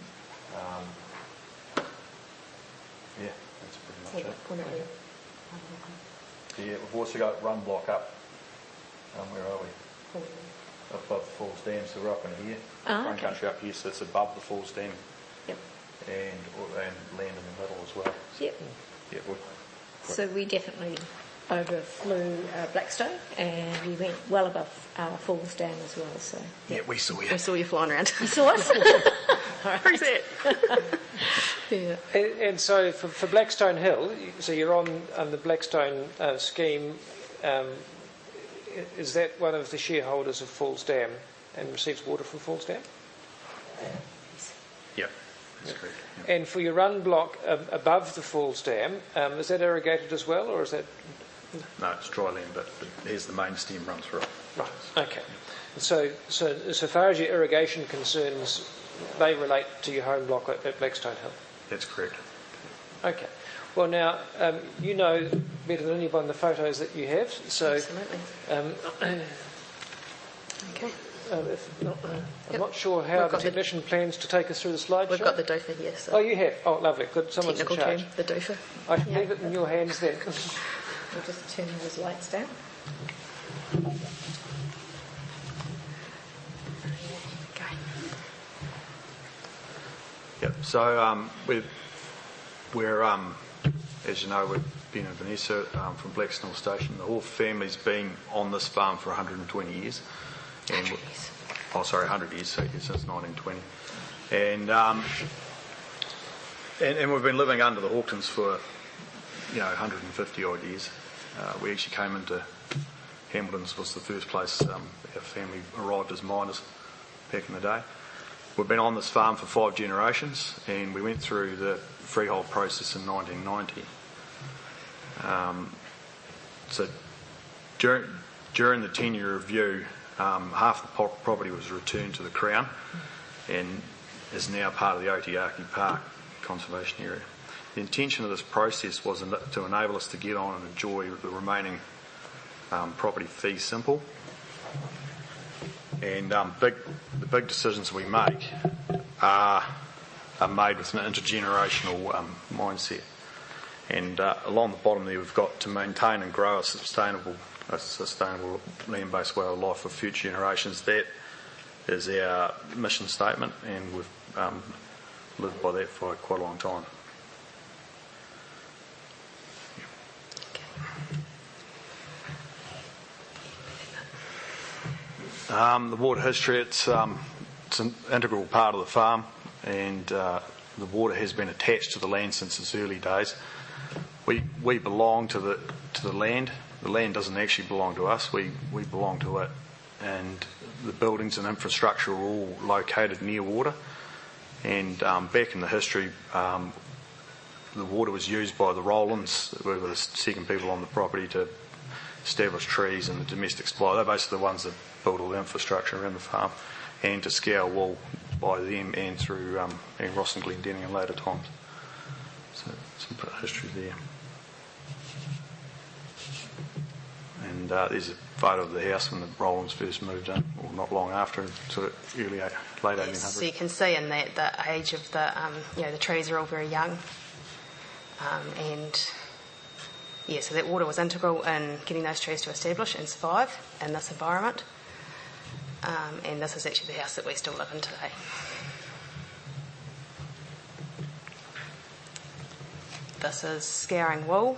Yeah, that's pretty much it. Yeah, we've also got Run Block up. Where are we? Above the Falls Dam, so we're up in here. Run Country up here, so it's above the Falls Dam. Yep. and land in the middle as well. Yep. Yeah, So we definitely overflew Blackstone, and we went well above Falls Dam as well. So yeah, we saw you. We saw you flying around. you saw us. Where's that? Yeah. And so for Blackstone Hill, so you're on the Blackstone scheme. Is that one of the shareholders of Falls Dam and receives water from Falls Dam? Yeah, that's correct. Yep. And for your run block above the Falls Dam, is that irrigated as well, or is that? No, it's dry land, but here's the main stem runs through it. Right. Okay. So far as your irrigation concerns, they relate to your home block at Blackstone Hill. That's correct. Okay. Well, now you know better than anyone the photos that you have. So. Absolutely. Okay. I'm not sure how the technician plans to take us through the slideshow. We've got the doofer here. So Oh, you have? Oh, lovely. Good. Someone's in technical charge. term, the doofer. I should leave it in your hands then. We'll just turn those lights down. Okay. Yep. So we're as you know, we've been in Vanessa from Blackstone Station. The whole family's been on this farm for 120 years. 100 years, so since 1920. And we've been living under the Hawktons for 150 odd years. We actually came into Hamilton's, was the first place our family arrived as miners back in the day. We've been on this farm for 5 generations, and we went through the freehold process in 1990. So during the 10-year review, half the property was returned to the Crown and is now part of the Otiaki Park Conservation Area. The intention of this process was to enable us to get on and enjoy the remaining property fee simple. And the big decisions we make are made with an intergenerational mindset. And along the bottom there, we've got to maintain and grow a sustainable land-based way of life for future generations. That is our mission statement, and we've lived by that for quite a long time. The water history, it's an integral part of the farm, and the water has been attached to the land since its early days. We belong to the land. The land doesn't actually belong to us. We belong to it, and the buildings and infrastructure are all located near water. And back in the history, the water was used by the Rowlands, who were the second people on the property, to establish trees and the domestic supply. They're basically the ones that built all the infrastructure around the farm, and to scour wool by them and through Ross and Glendinning in later times. So some bit of history there. And there's a photo of the house when the Rowlands first moved in, or not long after, sort of late 1800s. So you can see in that the age of the the trees are all very young, and so that water was integral in getting those trees to establish and survive in this environment. And this is actually the house that we still live in today. This is scouring wool.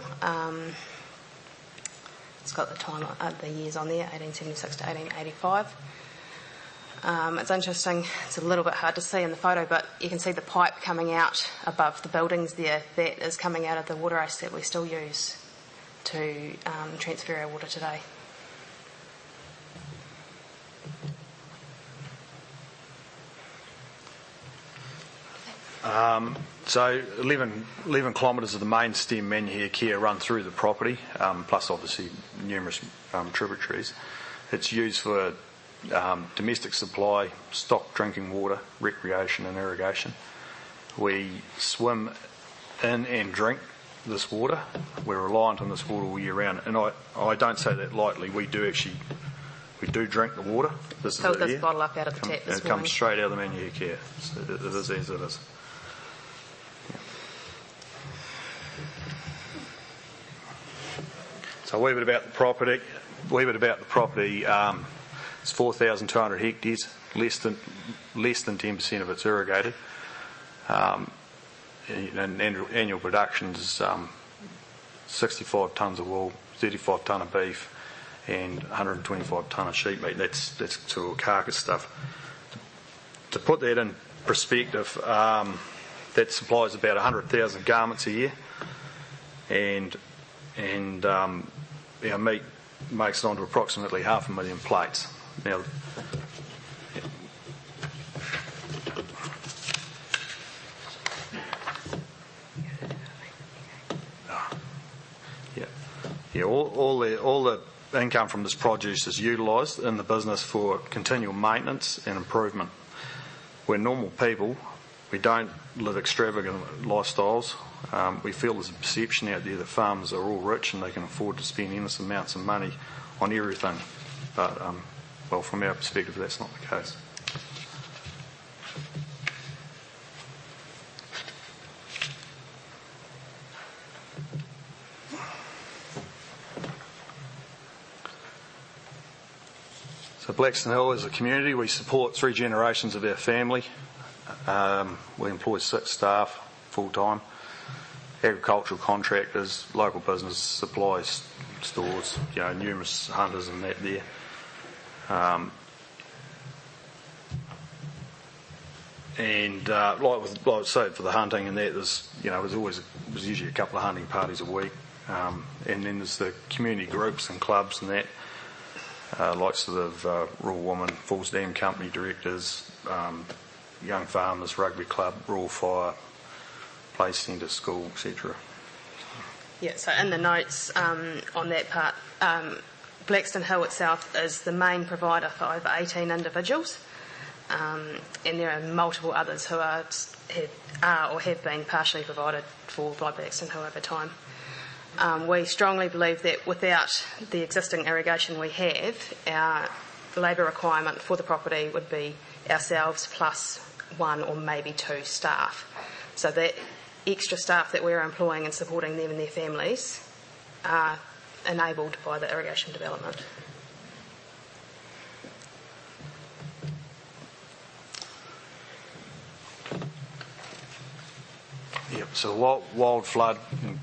It's got the years on there, 1876 to 1885. It's interesting. It's a little bit hard to see in the photo, but you can see the pipe coming out above the buildings there. That is coming out of the water ice that we still use to transfer our water today. So 11 kilometres of the main stem Manuhea Kea run through the property, plus obviously numerous tributaries. It's used for domestic supply, stock drinking water, recreation and irrigation. We swim in and drink this water. We're reliant on this water all year round, and I don't say that lightly. We do drink the water. This Filled is this bottle up out of the tap this morning. It morning. comes straight out of the Manuhea Kea. So it is as it is. So a wee bit about the property. It's 4,200 hectares. Less than 10% of it's irrigated. and annual production is 65 tonnes of wool, 35 tonne of beef, and 125 tonne of sheep meat. That's sort of carcass stuff. To put that in perspective, that supplies about 100,000 garments a year, and our meat makes it onto approximately 500,000 plates. Now, all the income from this produce is utilised in the business for continual maintenance and improvement. We're normal people. We don't live extravagant lifestyles. We feel there's a perception out there that farmers are all rich and they can afford to spend endless amounts of money on everything. But, well, from our perspective, that's not the case. So Blackstone Hill, as a community, we support 3 generations of our family. We employ 6 staff full-time, agricultural contractors, local business supplies, stores, numerous hunters and that there. Like I say, for the hunting and that, there's was usually a couple of hunting parties a week, and then there's the community groups and clubs and that. Like sort of Rural Women, Falls Dam Company directors, Young Farmers, Rugby Club, Rural Fire, Play Centre, School, etc. Yeah, so in the notes on that part, Blackstone Hill itself is the main provider for over 18 individuals, and there are multiple others who are or have been partially provided for by Blackstone Hill over time. We strongly believe that without the existing irrigation we have, our labour requirement for the property would be ourselves plus 1 or maybe 2 staff. So that extra staff that we're employing and supporting them and their families are enabled by the irrigation development. Yep, so wild flood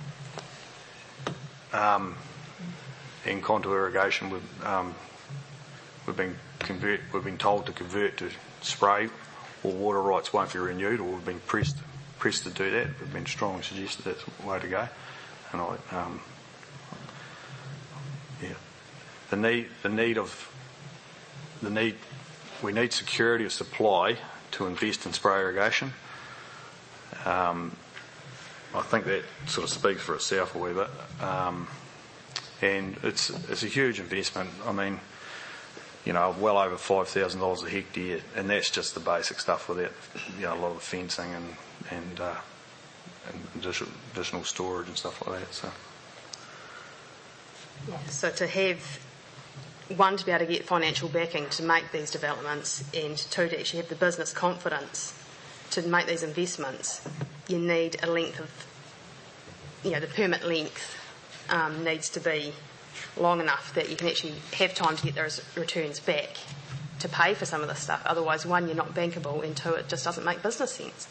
and contour irrigation, we've been told to convert to spray, or water rights won't be renewed, or we've been pressed to do that. We've been strongly suggested that's the way to go, and we need security of supply to invest in spray irrigation. I think that sort of speaks for itself a wee bit. And it's a huge investment. I mean, well over $5,000 a hectare, and that's just the basic stuff without, a lot of fencing and additional storage and stuff like that. So. Yeah, so to have, 1, to be able to get financial backing to make these developments, and 2, to actually have the business confidence to make these investments, you need a length of, the permit length needs to be long enough that you can actually have time to get those returns back to pay for some of this stuff. Otherwise, 1, you're not bankable, and 2, it just doesn't make business sense.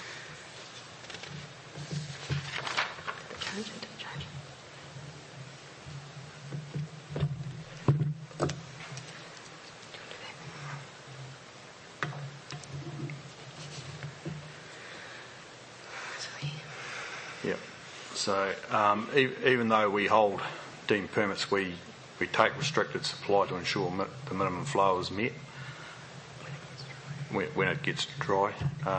So even though we hold deemed permits, we take restricted supply to ensure the minimum flow is met when it gets dry.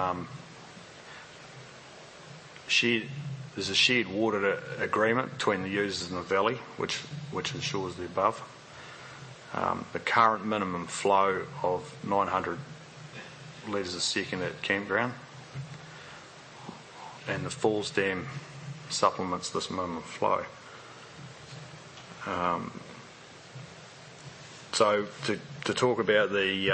There's a shared water agreement between the users and the valley, which ensures the above. The current minimum flow of 900 litres a second at campground, and the Falls Dam supplements this minimum flow. So to talk about the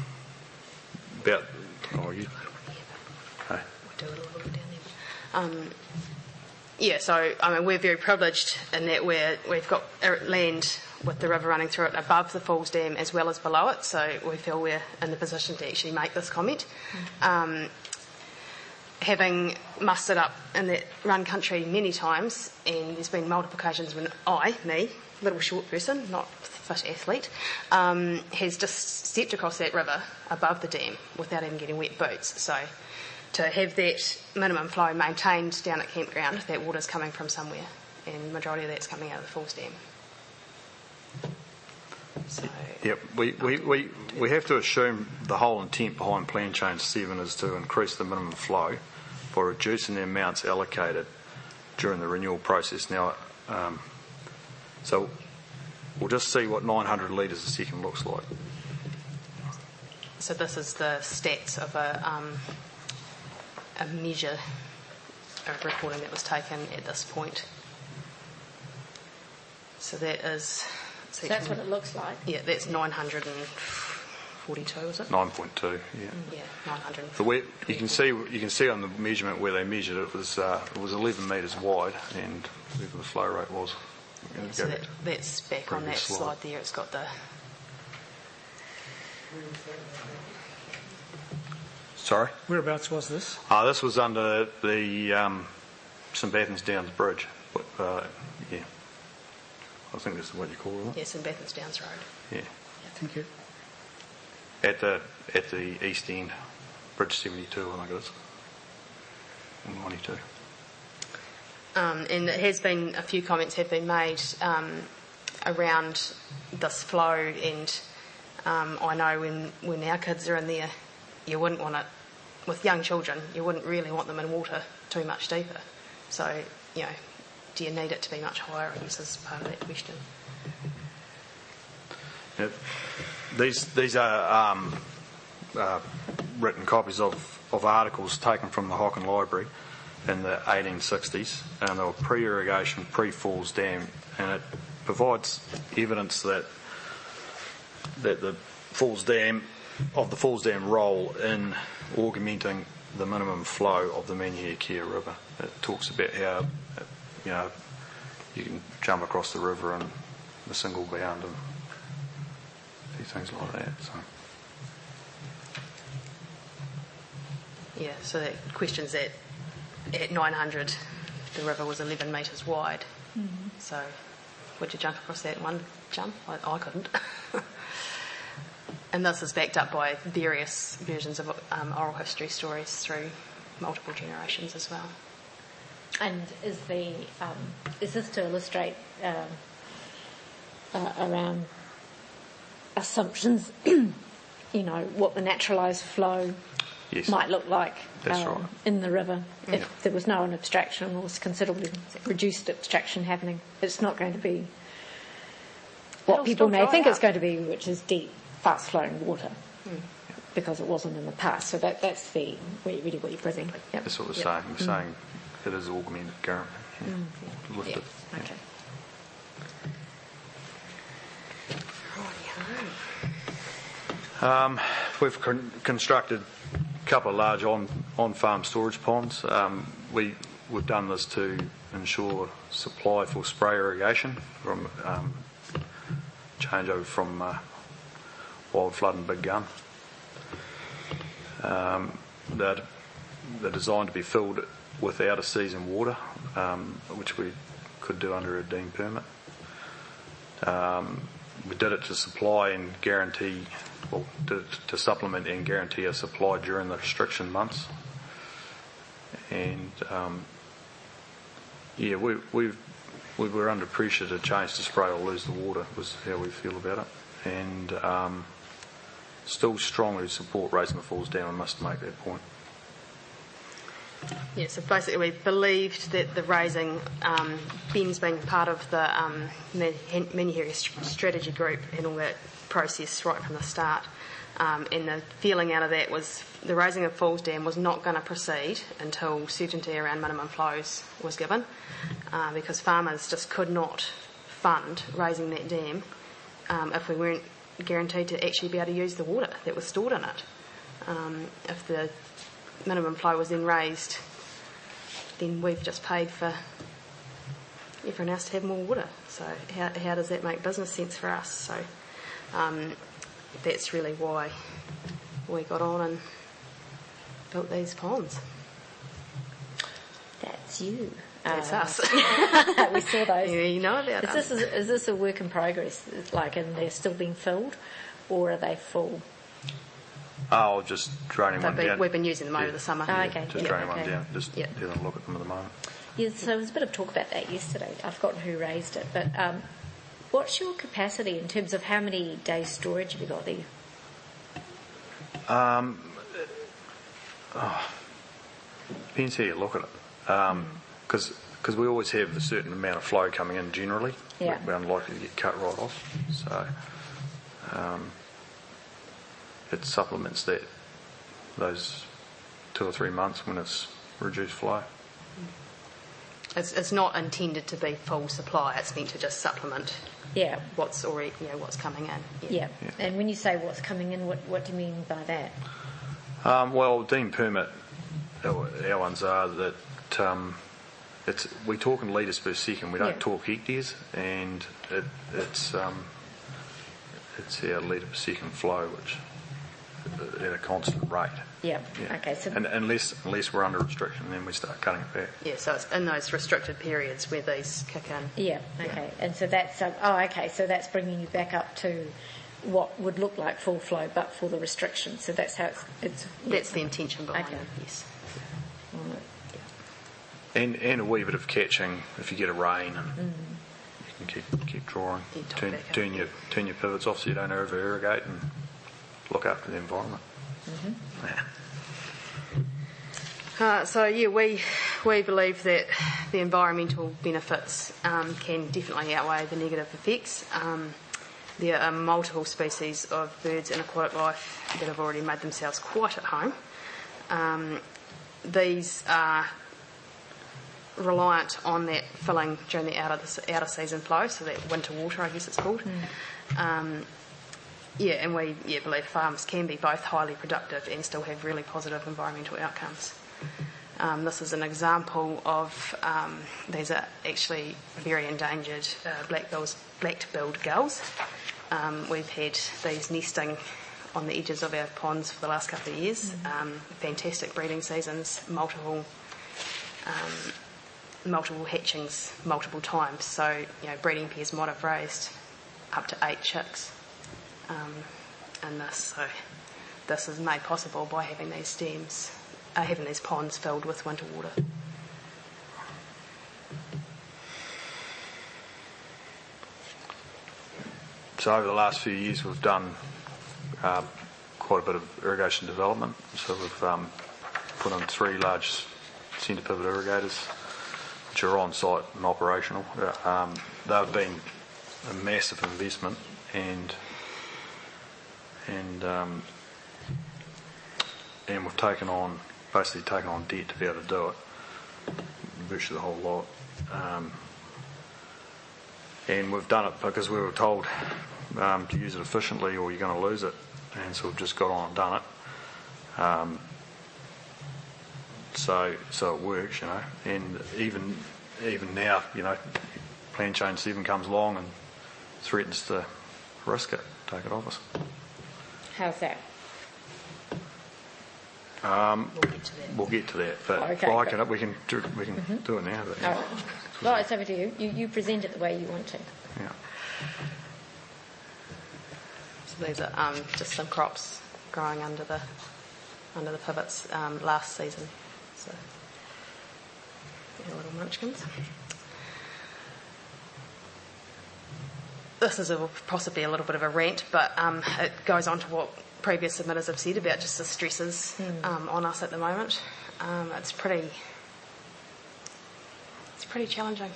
we're very privileged in that we've got land with the river running through it above the Falls Dam as well as below it, so we feel we're in the position to actually make this comment. having mustered up in that run country many times, and there's been multiple occasions when me, little short person, not fit athlete, has just stepped across that river above the dam without even getting wet boots. So to have that minimum flow maintained down at campground, that water's coming from somewhere, and the majority of that's coming out of the Falls Dam. So, yep, we have to assume the whole intent behind Plan Change 7 is to increase the minimum flow by reducing the amounts allocated during the renewal process. Now, so we'll just see what 900 litres a second looks like. So this is the stats of a measure, a recording that was taken at this point. So that is... So that's what it looks like? Yeah, that's 942, is it? 9.2, yeah. Yeah, 900. You can see on the measurement where they measured it was 11 metres wide, and whatever the flow rate was. So that's back on that slide there. It's got the... Sorry? Whereabouts was this? This was under the St Bathans Downs Bridge. Yeah. I think that's what you call it. Yeah, St Bathans Downs Road. Yeah. Thank you. At the east end, Bridge 72, I think it is. 92. And there has been a few comments have been made around this flow, and I know when our kids are in there, you wouldn't want it, with young children, you wouldn't really want them in water too much deeper. So, do you need it to be much higher, I guess, is part of that question. Yeah. These are written copies of articles taken from the Hocken Library in the 1860s, and they were pre-irrigation, pre-Falls Dam, and it provides evidence that the Falls Dam role in augmenting the minimum flow of the Menehune River. It talks about how you can jump across the river in a single bound and a few things like that. So that questions that at 900 the river was 11 metres wide. Mm-hmm. So would you jump across that in one jump? I couldn't. And this is backed up by various versions of oral history stories through multiple generations as well. And is this to illustrate around assumptions, what the naturalised flow might look like in the river if there was no abstraction or was considerably reduced abstraction happening? It's not going to be what people may think it's going to be, which is deep, fast-flowing water, because it wasn't in the past. So that's really what you're presenting. Yep. That's what we're saying. We're saying it is augmented currently. Lifted. Yeah. Okay. We've constructed a couple of large on-farm storage ponds. We've done this to ensure supply for spray irrigation from changeover from wild flood and big gun. They're designed to be filled with out of season water, which we could do under a DEEM permit. We did it to supply and guarantee, to supplement and guarantee a supply during the restriction months. And we were under pressure to change to spray or lose the water, was how we feel about it. And still strongly support raising the Falls Dam. I must make that point. Yeah, so basically we believed that the raising, Ben's being part of the Menehune strategy group and all that process right from the start, and the feeling out of that was the raising of Falls Dam was not going to proceed until certainty around minimum flows was given, because farmers just could not fund raising that dam if we weren't guaranteed to actually be able to use the water that was stored in it. If the minimum flow was then raised, then we've just paid for everyone else to have more water. So how does that make business sense for us? So that's really why we got on and built these ponds. That's you. That's us. We saw those. Yeah, you know about us. Is this a work in progress, like, and they're still being filled, or are they full? Oh, just draining one down. We've been using them over the summer. Okay. Just draining one okay. down. Just having a look at them at the moment. Yeah, so there was a bit of talk about that yesterday. I've forgotten who raised it, but what's your capacity in terms of how many days storage have you got there? Depends how you look at it. Because we always have a certain amount of flow coming in generally. Yeah. We're unlikely to get cut right off. So it supplements those 2 or 3 months when it's reduced flow. It's not intended to be full supply. It's meant to just supplement Yeah. what's already, what's coming in. Yeah. And when you say what's coming in, what do you mean by that? Well, deemed permit, our ones are that we talk in litres per second. We don't talk hectares, and it's our litre per second flow, which at a constant rate. Yeah. Okay. So and unless we're under restriction, then we start cutting it back. Yeah, so it's in those restricted periods where these kick in. yeah. Okay. And so that's okay. So that's bringing you back up to what would look like full flow, but for the restriction. So that's how it's That's the intention behind Okay. it, yes. And a wee bit of catching if you get a rain, and you can keep drawing. Turn your pivots off so you don't over irrigate, and look after the environment. We believe that the environmental benefits can definitely outweigh the negative effects. There are multiple species of birds and aquatic life that have already made themselves quite at home. These are reliant on that filling during the outer season flow, so that winter water, I guess it's called. And we believe farms can be both highly productive and still have really positive environmental outcomes. This is an example of, these are actually very endangered black-billed gulls. We've had these nesting on the edges of our ponds for the last couple of years. Fantastic breeding seasons, multiple hatchings, multiple times. So, breeding pairs might have raised up to 8 chicks in this. So this is made possible by having these ponds filled with winter water. So over the last few years, we've done quite a bit of irrigation development. So we've put on 3 large centre pivot irrigators, which are on site and operational. They've been a massive investment, and we've basically taken on debt to be able to do it, virtually the whole lot. And we've done it because we were told to use it efficiently or you're going to lose it, and so we've just got on and done it. So it works, and even now, Plan Change 7 comes along and threatens to risk it, take it off us. how's that? We'll get to that. We'll get to that, but Okay, we can do it now. But, All right. Well, it's over to you. You present it the way you want to. Yeah. So these are just some crops growing under the pivots last season. So little munchkins. This is possibly a little bit of a rant, but it goes on to what previous submitters have said about just the stresses on us at the moment. It's pretty challenging.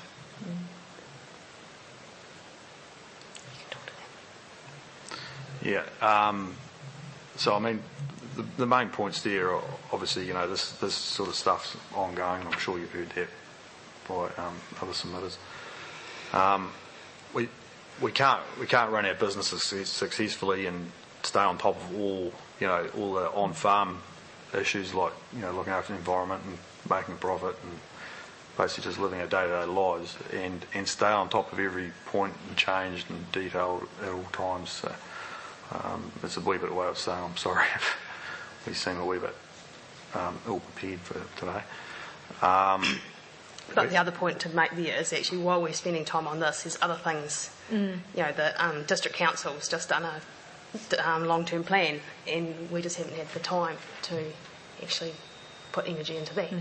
You can talk to that. Yeah. So I mean, the main points there are obviously, this sort of stuff's ongoing. I'm sure you've heard that by other submitters. We can't run our businesses successfully and stay on top of all the on-farm issues like looking after the environment and making a profit and basically just living our day-to-day lives and stay on top of every point and change and detail at all times. So it's a wee bit of a way of saying I'm sorry if we seem a wee bit ill prepared for today. But the other point to make there is actually while we're spending time on this, there's other things. The district council's just done a long-term plan, and we just haven't had the time to actually put energy into that.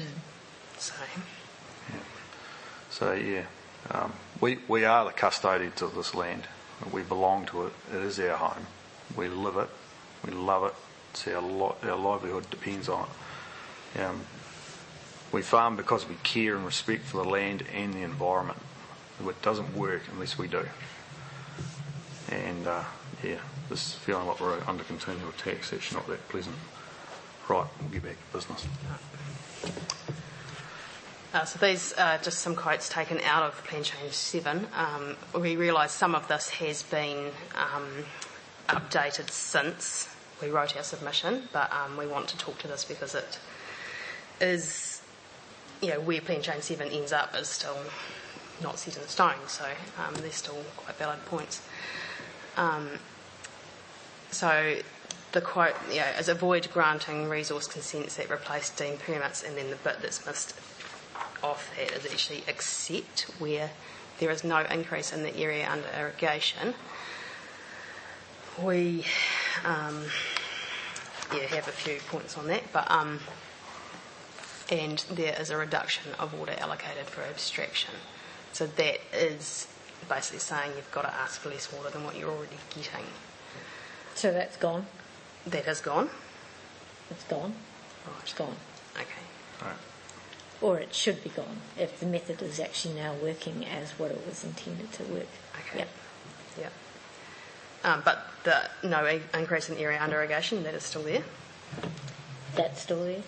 We are the custodians of this land. We belong to it. It is our home. We live it. We love it. It's our livelihood depends on it. We farm because we care and respect for the land and the environment. It doesn't work unless we do. And this feeling like we're under continual tax, that's not that pleasant. Right, we'll get back to business. So these are just some quotes taken out of Plan Change 7. We realise some of this has been updated since we wrote our submission, but we want to talk to this because it is, where Plan Change 7 ends up is still not set in stone, so they're still quite valid points. So the quote is avoid granting resource consents that replace deemed permits, and then the bit that's missed off that is actually except where there is no increase in the area under irrigation. We have a few points on that, but and there is a reduction of water allocated for abstraction. So that is basically saying you've got to ask for less water than what you're already getting. So that's gone? That has gone? It's gone? Right. It's gone. Okay. All right. Or it should be gone if the method is actually now working as what it was intended to work. Okay. Yep. But no increase in area under irrigation, that is still there? That's still there?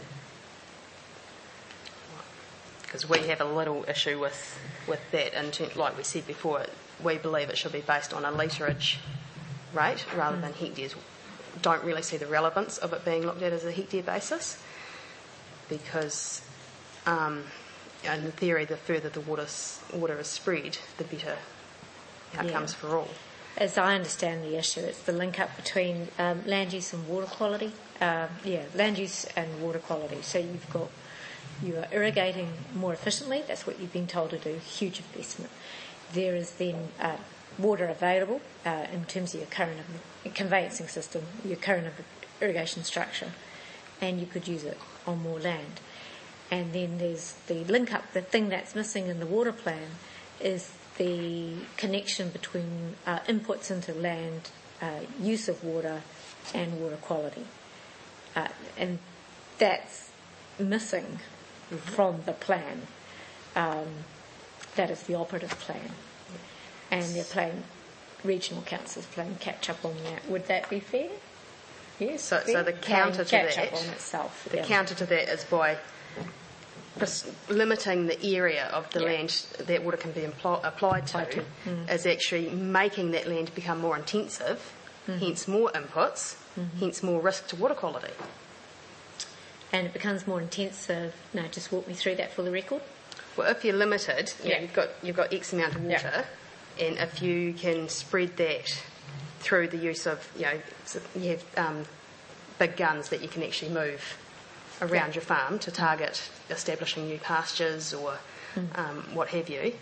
Because we have a little issue with that, and like we said before, we believe it should be based on a litrage rate rather than hectares. Don't really see the relevance of it being looked at as a hectare basis because in theory the further the water is spread, the better outcomes for all. As I understand the issue, it's the link up between land use and water quality. Land use and water quality. So you are irrigating more efficiently. That's what you've been told to do. Huge investment. There is then water available in terms of your current conveyancing system, your current irrigation structure, and you could use it on more land. And then there's the link up. The thing that's missing in the water plan is the connection between inputs into land, use of water, and water quality. And that's missing from the plan. That is the operative plan. And they're playing, regional councils playing catch up on that. Would that be fair? Yes. So the counter to that, catch up on itself. The counter to that is by limiting the area of the land that water can be applied to, is actually making that land become more intensive, hence more inputs, hence more risk to water quality. And it becomes more intensive. No, just walk me through that for the record. Well, if you're limited, you've got X amount of water, and if you can spread that through the use of, you have big guns that you can actually move around your farm to target establishing new pastures or what have you,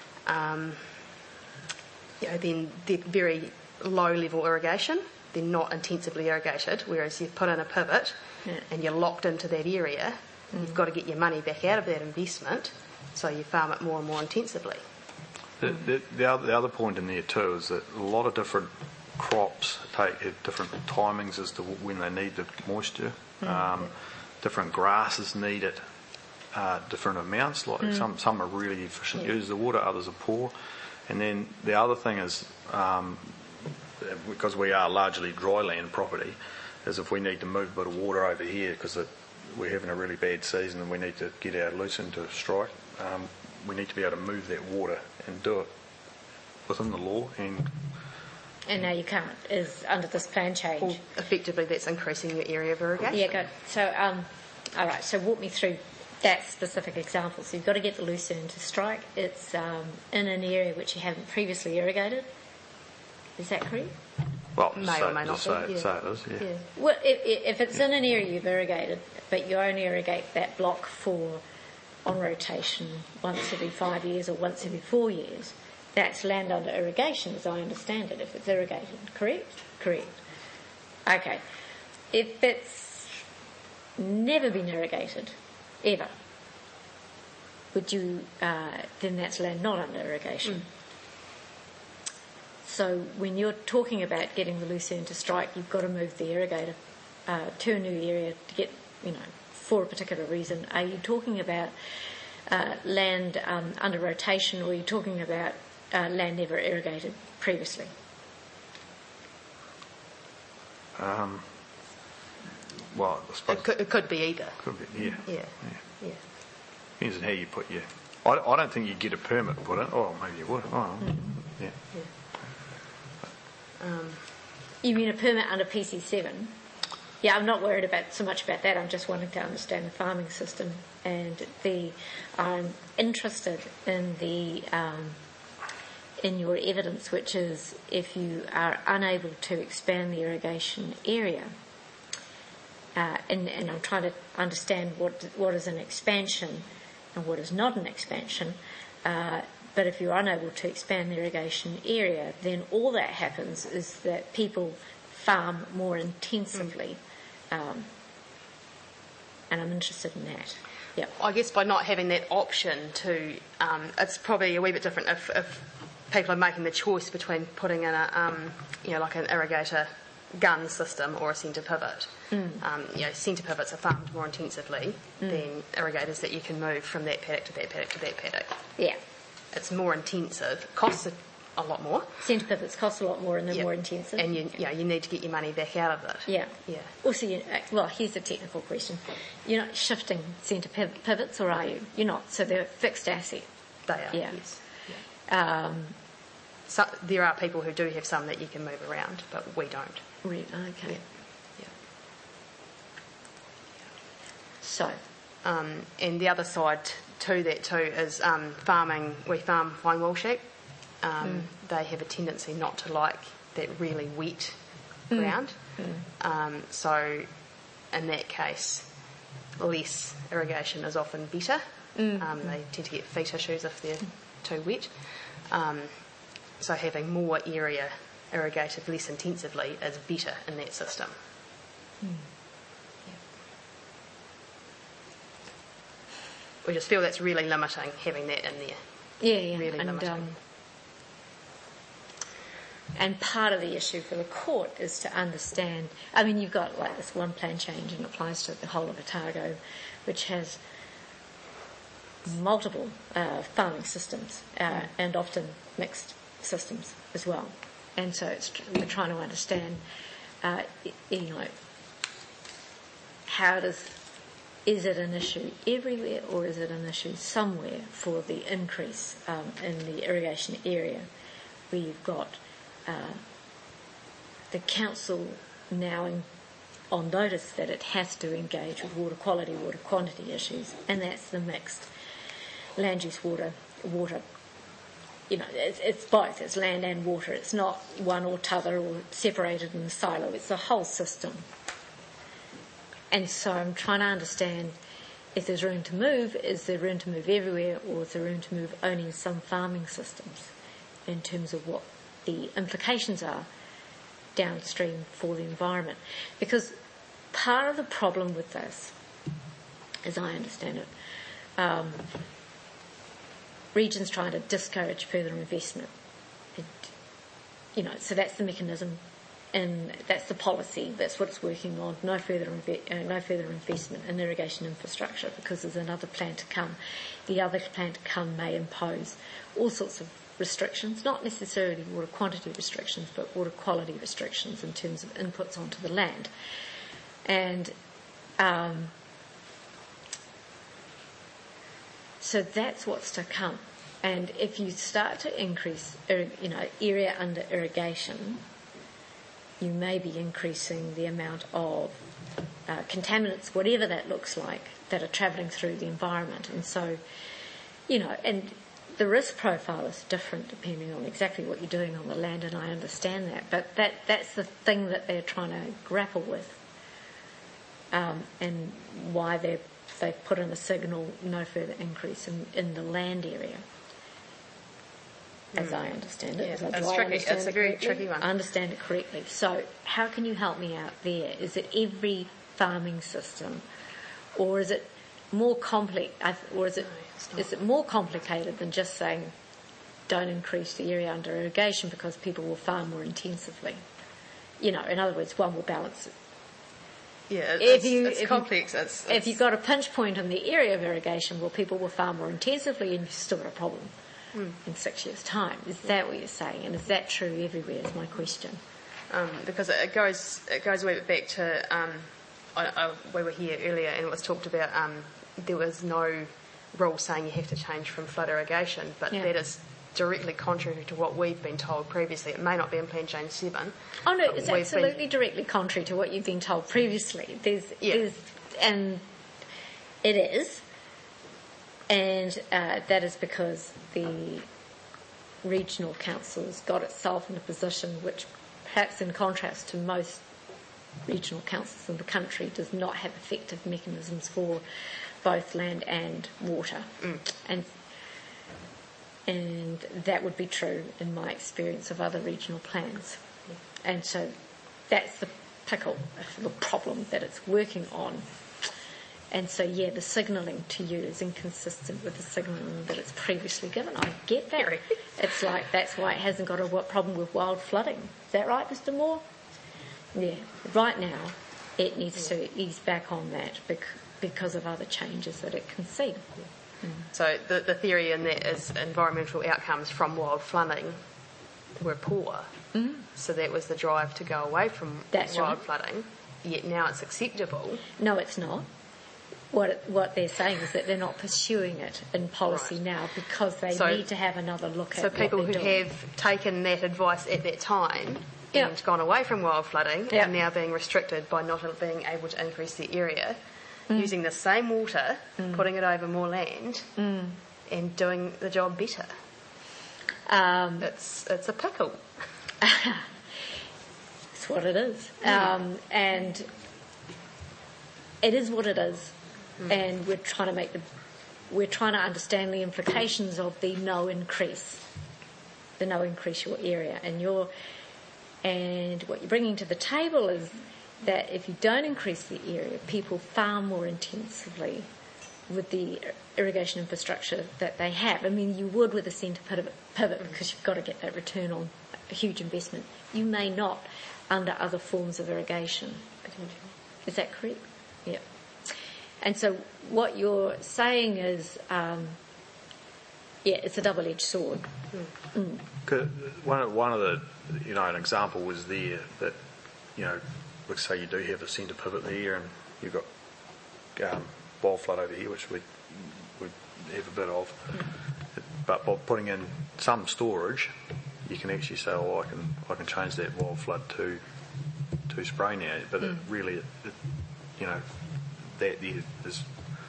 then they're very low level irrigation. They're not intensively irrigated, whereas you've put in a pivot and you're locked into that area, you've got to get your money back out of that investment, so you farm it more and more intensively. The other point in there too is that a lot of different crops take at different timings as to when they need the moisture. Different grasses need it different amounts. Like some are really efficient use the water, others are poor. And then the other thing is, because we are largely dry land property, is if we need to move a bit of water over here because we're having a really bad season and we need to get our lucerne to strike, we need to be able to move that water and do it within the law. And now you can't, is under this plan change. Well, effectively, that's increasing your area of irrigation. Yeah, good. So, all right, so walk me through that specific example. So you've got to get the lucerne to strike. It's in an area which you haven't previously irrigated. Is that correct? Well, may or may not be. Say it is, yeah. Well, if it's in an area you've irrigated, but you only irrigate that block for on rotation once every 5 years or once every 4 years, that's land under irrigation, as I understand it, if it's irrigated. Correct? Correct. Okay. If it's never been irrigated, ever, would you, then that's land not under irrigation. So when you're talking about getting the Lucerne to strike, you've got to move the irrigator to a new area to get, for a particular reason. Are you talking about land under rotation, or are you talking about land never irrigated previously? Well, I suppose It could be either. could be, yeah. Yeah. Depends on how you put your... I don't think you get a permit put in. Oh, maybe you would. Oh, yeah. You mean a permit under PC7? Yeah, I'm not worried so much about that. I'm just wanting to understand the farming system, and I'm interested in in your evidence, which is if you are unable to expand the irrigation area, and I'm trying to understand what is an expansion and what is not an expansion. But if you're unable to expand the irrigation area, then all that happens is that people farm more intensively. And I'm interested in that. Yep. I guess by not having that option it's probably a wee bit different if people are making the choice between putting in like an irrigator gun system or a centre pivot. Centre pivots are farmed more intensively than irrigators that you can move from that paddock to that paddock to that paddock. Yeah. It's more intensive, costs a lot more. Centre pivots cost a lot more and they're more intensive. And you need to get your money back out of it. Yeah. Yeah. Also, here's a technical question. You're not shifting centre pivots, or are you? You're not. So they're a fixed asset. They are, yeah. Yes. Yeah. So there are people who do have some that you can move around, but we don't. Right, okay. Yeah. So. And the other side to that too is farming. We farm fine wool sheep. They have a tendency not to like that really wet ground. So in that case, less irrigation is often better. They tend to get feet issues if they're too wet. So having more area irrigated less intensively is better in that system. We just feel that's really limiting, having that in there. Yeah. Really limiting. And part of the issue for the court is to understand, you've got like this one plan change and it applies to the whole of Otago, which has multiple farming systems and often mixed systems as well. And so we're trying to understand, is it an issue everywhere or is it an issue somewhere for the increase in the irrigation area where you've got the council now on notice that it has to engage with water quality, water quantity issues, and that's the mixed land use water. It's both. It's land and water. It's not one or t'other or separated in a silo. It's a whole system. And so I'm trying to understand if there's room to move, is there room to move everywhere, or is there room to move only in some farming systems in terms of what the implications are downstream for the environment? Because part of the problem with this, as I understand it, regions trying to discourage further investment. So that's the mechanism, and that's the policy. That's what it's working on. No further investment in irrigation infrastructure because there's another plan to come. The other plan to come may impose all sorts of restrictions, not necessarily water quantity restrictions, but water quality restrictions in terms of inputs onto the land. And so that's what's to come. And if you start to increase, area under irrigation, you may be increasing the amount of contaminants, whatever that looks like, that are travelling through the environment. And so, and the risk profile is different depending on exactly what you're doing on the land, and I understand that. But that's the thing that they're trying to grapple with, and why they're they've put in a signal, no further increase in the land area. As I understand it. Yeah, Do it's I tricky. understand It's a it very correctly? tricky one. I understand it correctly. So how can you help me out there? Is it every farming system, or is it more complex? Or is it more complicated than just saying don't increase the area under irrigation because people will farm more intensively? In other words, one will balance it. Yeah, it's complex. If you've got a pinch point in the area of irrigation, well, people will farm more intensively and you've still got a problem in 6 years' time. Is that what you're saying? And is that true everywhere is my question. Because it goes a wee bit back to, we were here earlier and it was talked about there was no rule saying you have to change from flood irrigation, but that is directly contrary to what we've been told previously. It may not be in Plan Change 7. Oh no, it's absolutely directly contrary to what you've been told previously. And it is, and that is because the regional council's got itself in a position which, perhaps in contrast to most regional councils in the country, does not have effective mechanisms for both land and water. And that would be true in my experience of other regional plans. And so that's the pickle, the problem that it's working on. And so, the signalling to you is inconsistent with the signalling that it's previously given. I get that. It's like that's why it hasn't got a problem with wild flooding. Is that right, Mr. Moore? Yeah. Right now, it needs to ease back on that because of other changes that it can see. So the theory in that is environmental outcomes from wild flooding were poor. So that was the drive to go away from wild flooding. Yet now it's acceptable. No, it's not. What they're saying is that they're not pursuing it in policy now because they need to have another look at So what people they're who doing. have taken that advice at that time and gone away from wild flooding are now being restricted by not being able to increase the area, using the same water, putting it over more land, and doing the job better. It's a pickle. It's what it is. And it is what it is. And we're trying to understand the implications of the no increase your area. And what you're bringing to the table is that if you don't increase the area, people farm more intensively with the irrigation infrastructure that they have. I mean, you would with a centre pivot because you've got to get that return on a huge investment. You may not under other forms of irrigation. Is that correct? Yeah. And so what you're saying is, it's a double-edged sword. One of the, an example was there that, let's say you do have a centre pivot there and you've got wild flood over here, which we have a bit of. But by putting in some storage, you can actually say, I can change that wild flood to spray now. But it really, that there is,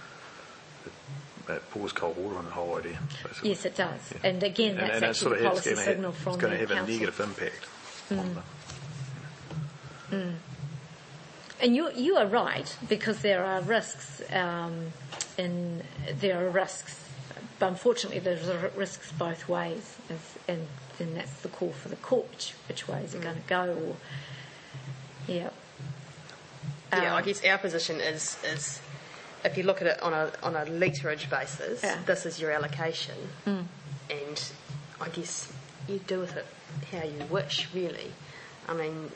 that pours cold water on the whole idea. Basically. Yes, it does. Yeah. And again, that's actually a policy signal from the council. It's going to have a negative impact on them. And you are right, because there are risks, but unfortunately there's risks both ways, and then that's the call for the court, which ways are going to go. I guess our position is if you look at it on a literage basis, this is your allocation, and I guess you do with it how you wish, really. I mean,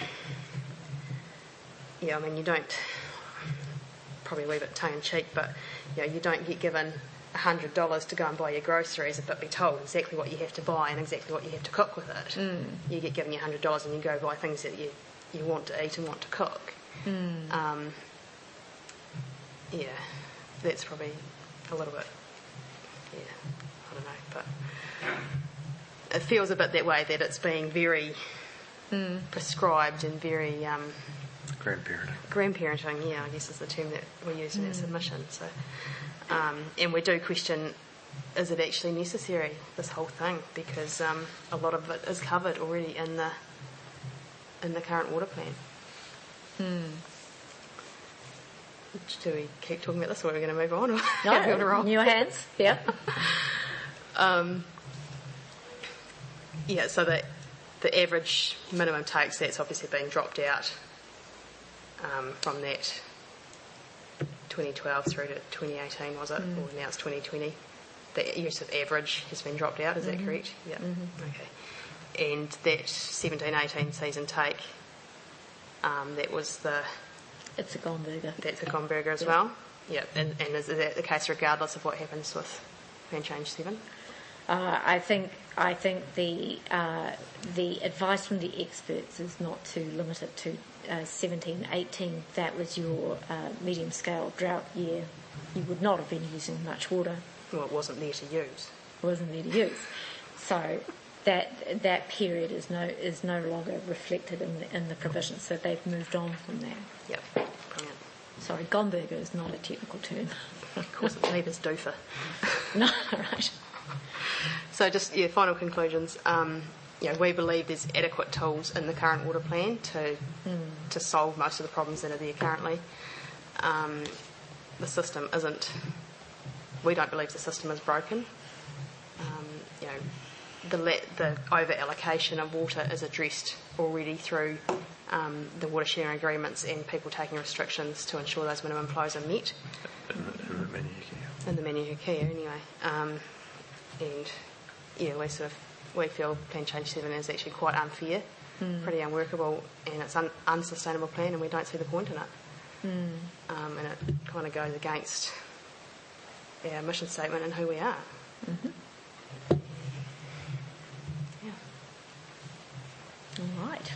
you don't, probably a wee bit tongue-in-cheek, but, you don't get given $100 to go and buy your groceries but be told exactly what you have to buy and exactly what you have to cook with it. You get given your $100 and you go buy things that you want to eat and want to cook. That's probably a little bit, I don't know, but it feels a bit that way, that it's being very prescribed and very... Grandparenting, I guess is the term that we use in our submission. So, and we do question, is it actually necessary, this whole thing? Because a lot of it is covered already in the current water plan. Do we keep talking about this, or are we going to move on? Or No, in your hands. Yeah. Yeah, so the average minimum takes, that's obviously been dropped out from that 2012 through to 2018, was it? Or now it's 2020. The use of average has been dropped out, is that correct? Yeah. Okay. And that 17-18 season take, that was the... It's a Gomberger. That's a Gomberger as well? Yeah. And is that the case regardless of what happens with Plan Change 7? I think the advice from the experts is not to limit it to 17-18. That was your medium scale drought year. You would not have been using much water. Well, it wasn't there to use. It wasn't there to use. So that period is no longer reflected in the provisions. So they've moved on from that. Yep. Brilliant. Sorry, Gomberger is not a technical term. Of course, it's neither's DOFA. No, right. So just, final conclusions. We believe there's adequate tools in the current water plan to solve most of the problems that are there currently. The system isn't... We don't believe the system is broken. The over-allocation of water is addressed already through the water sharing agreements and people taking restrictions to ensure those minimum flows are met. In the Manihukia, anyway. We feel Plan Change 7 is actually quite unfair, pretty unworkable, and it's an unsustainable plan, and we don't see the point in it. And it kind of goes against our mission statement and who we are. Yeah. All right.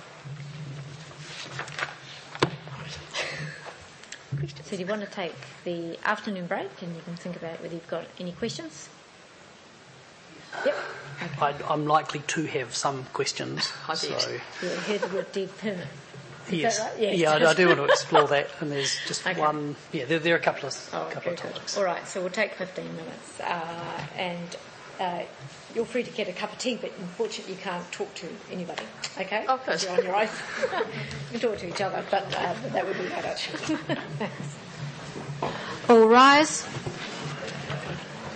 So do you want to take the afternoon break and you can think about whether you've got any questions? Yep. Okay. I'm likely to have some questions. So. You heard the word deed permit. Yes. Right? Yes. Yeah, I do want to explore that, and there's just one. Yeah, there are a couple of topics. All right, so we'll take 15 minutes, and you're free to get a cup of tea, but unfortunately you can't talk to anybody. Okay? Oh, good. You're on your own. You can talk to each other, but that would be about it. All rise.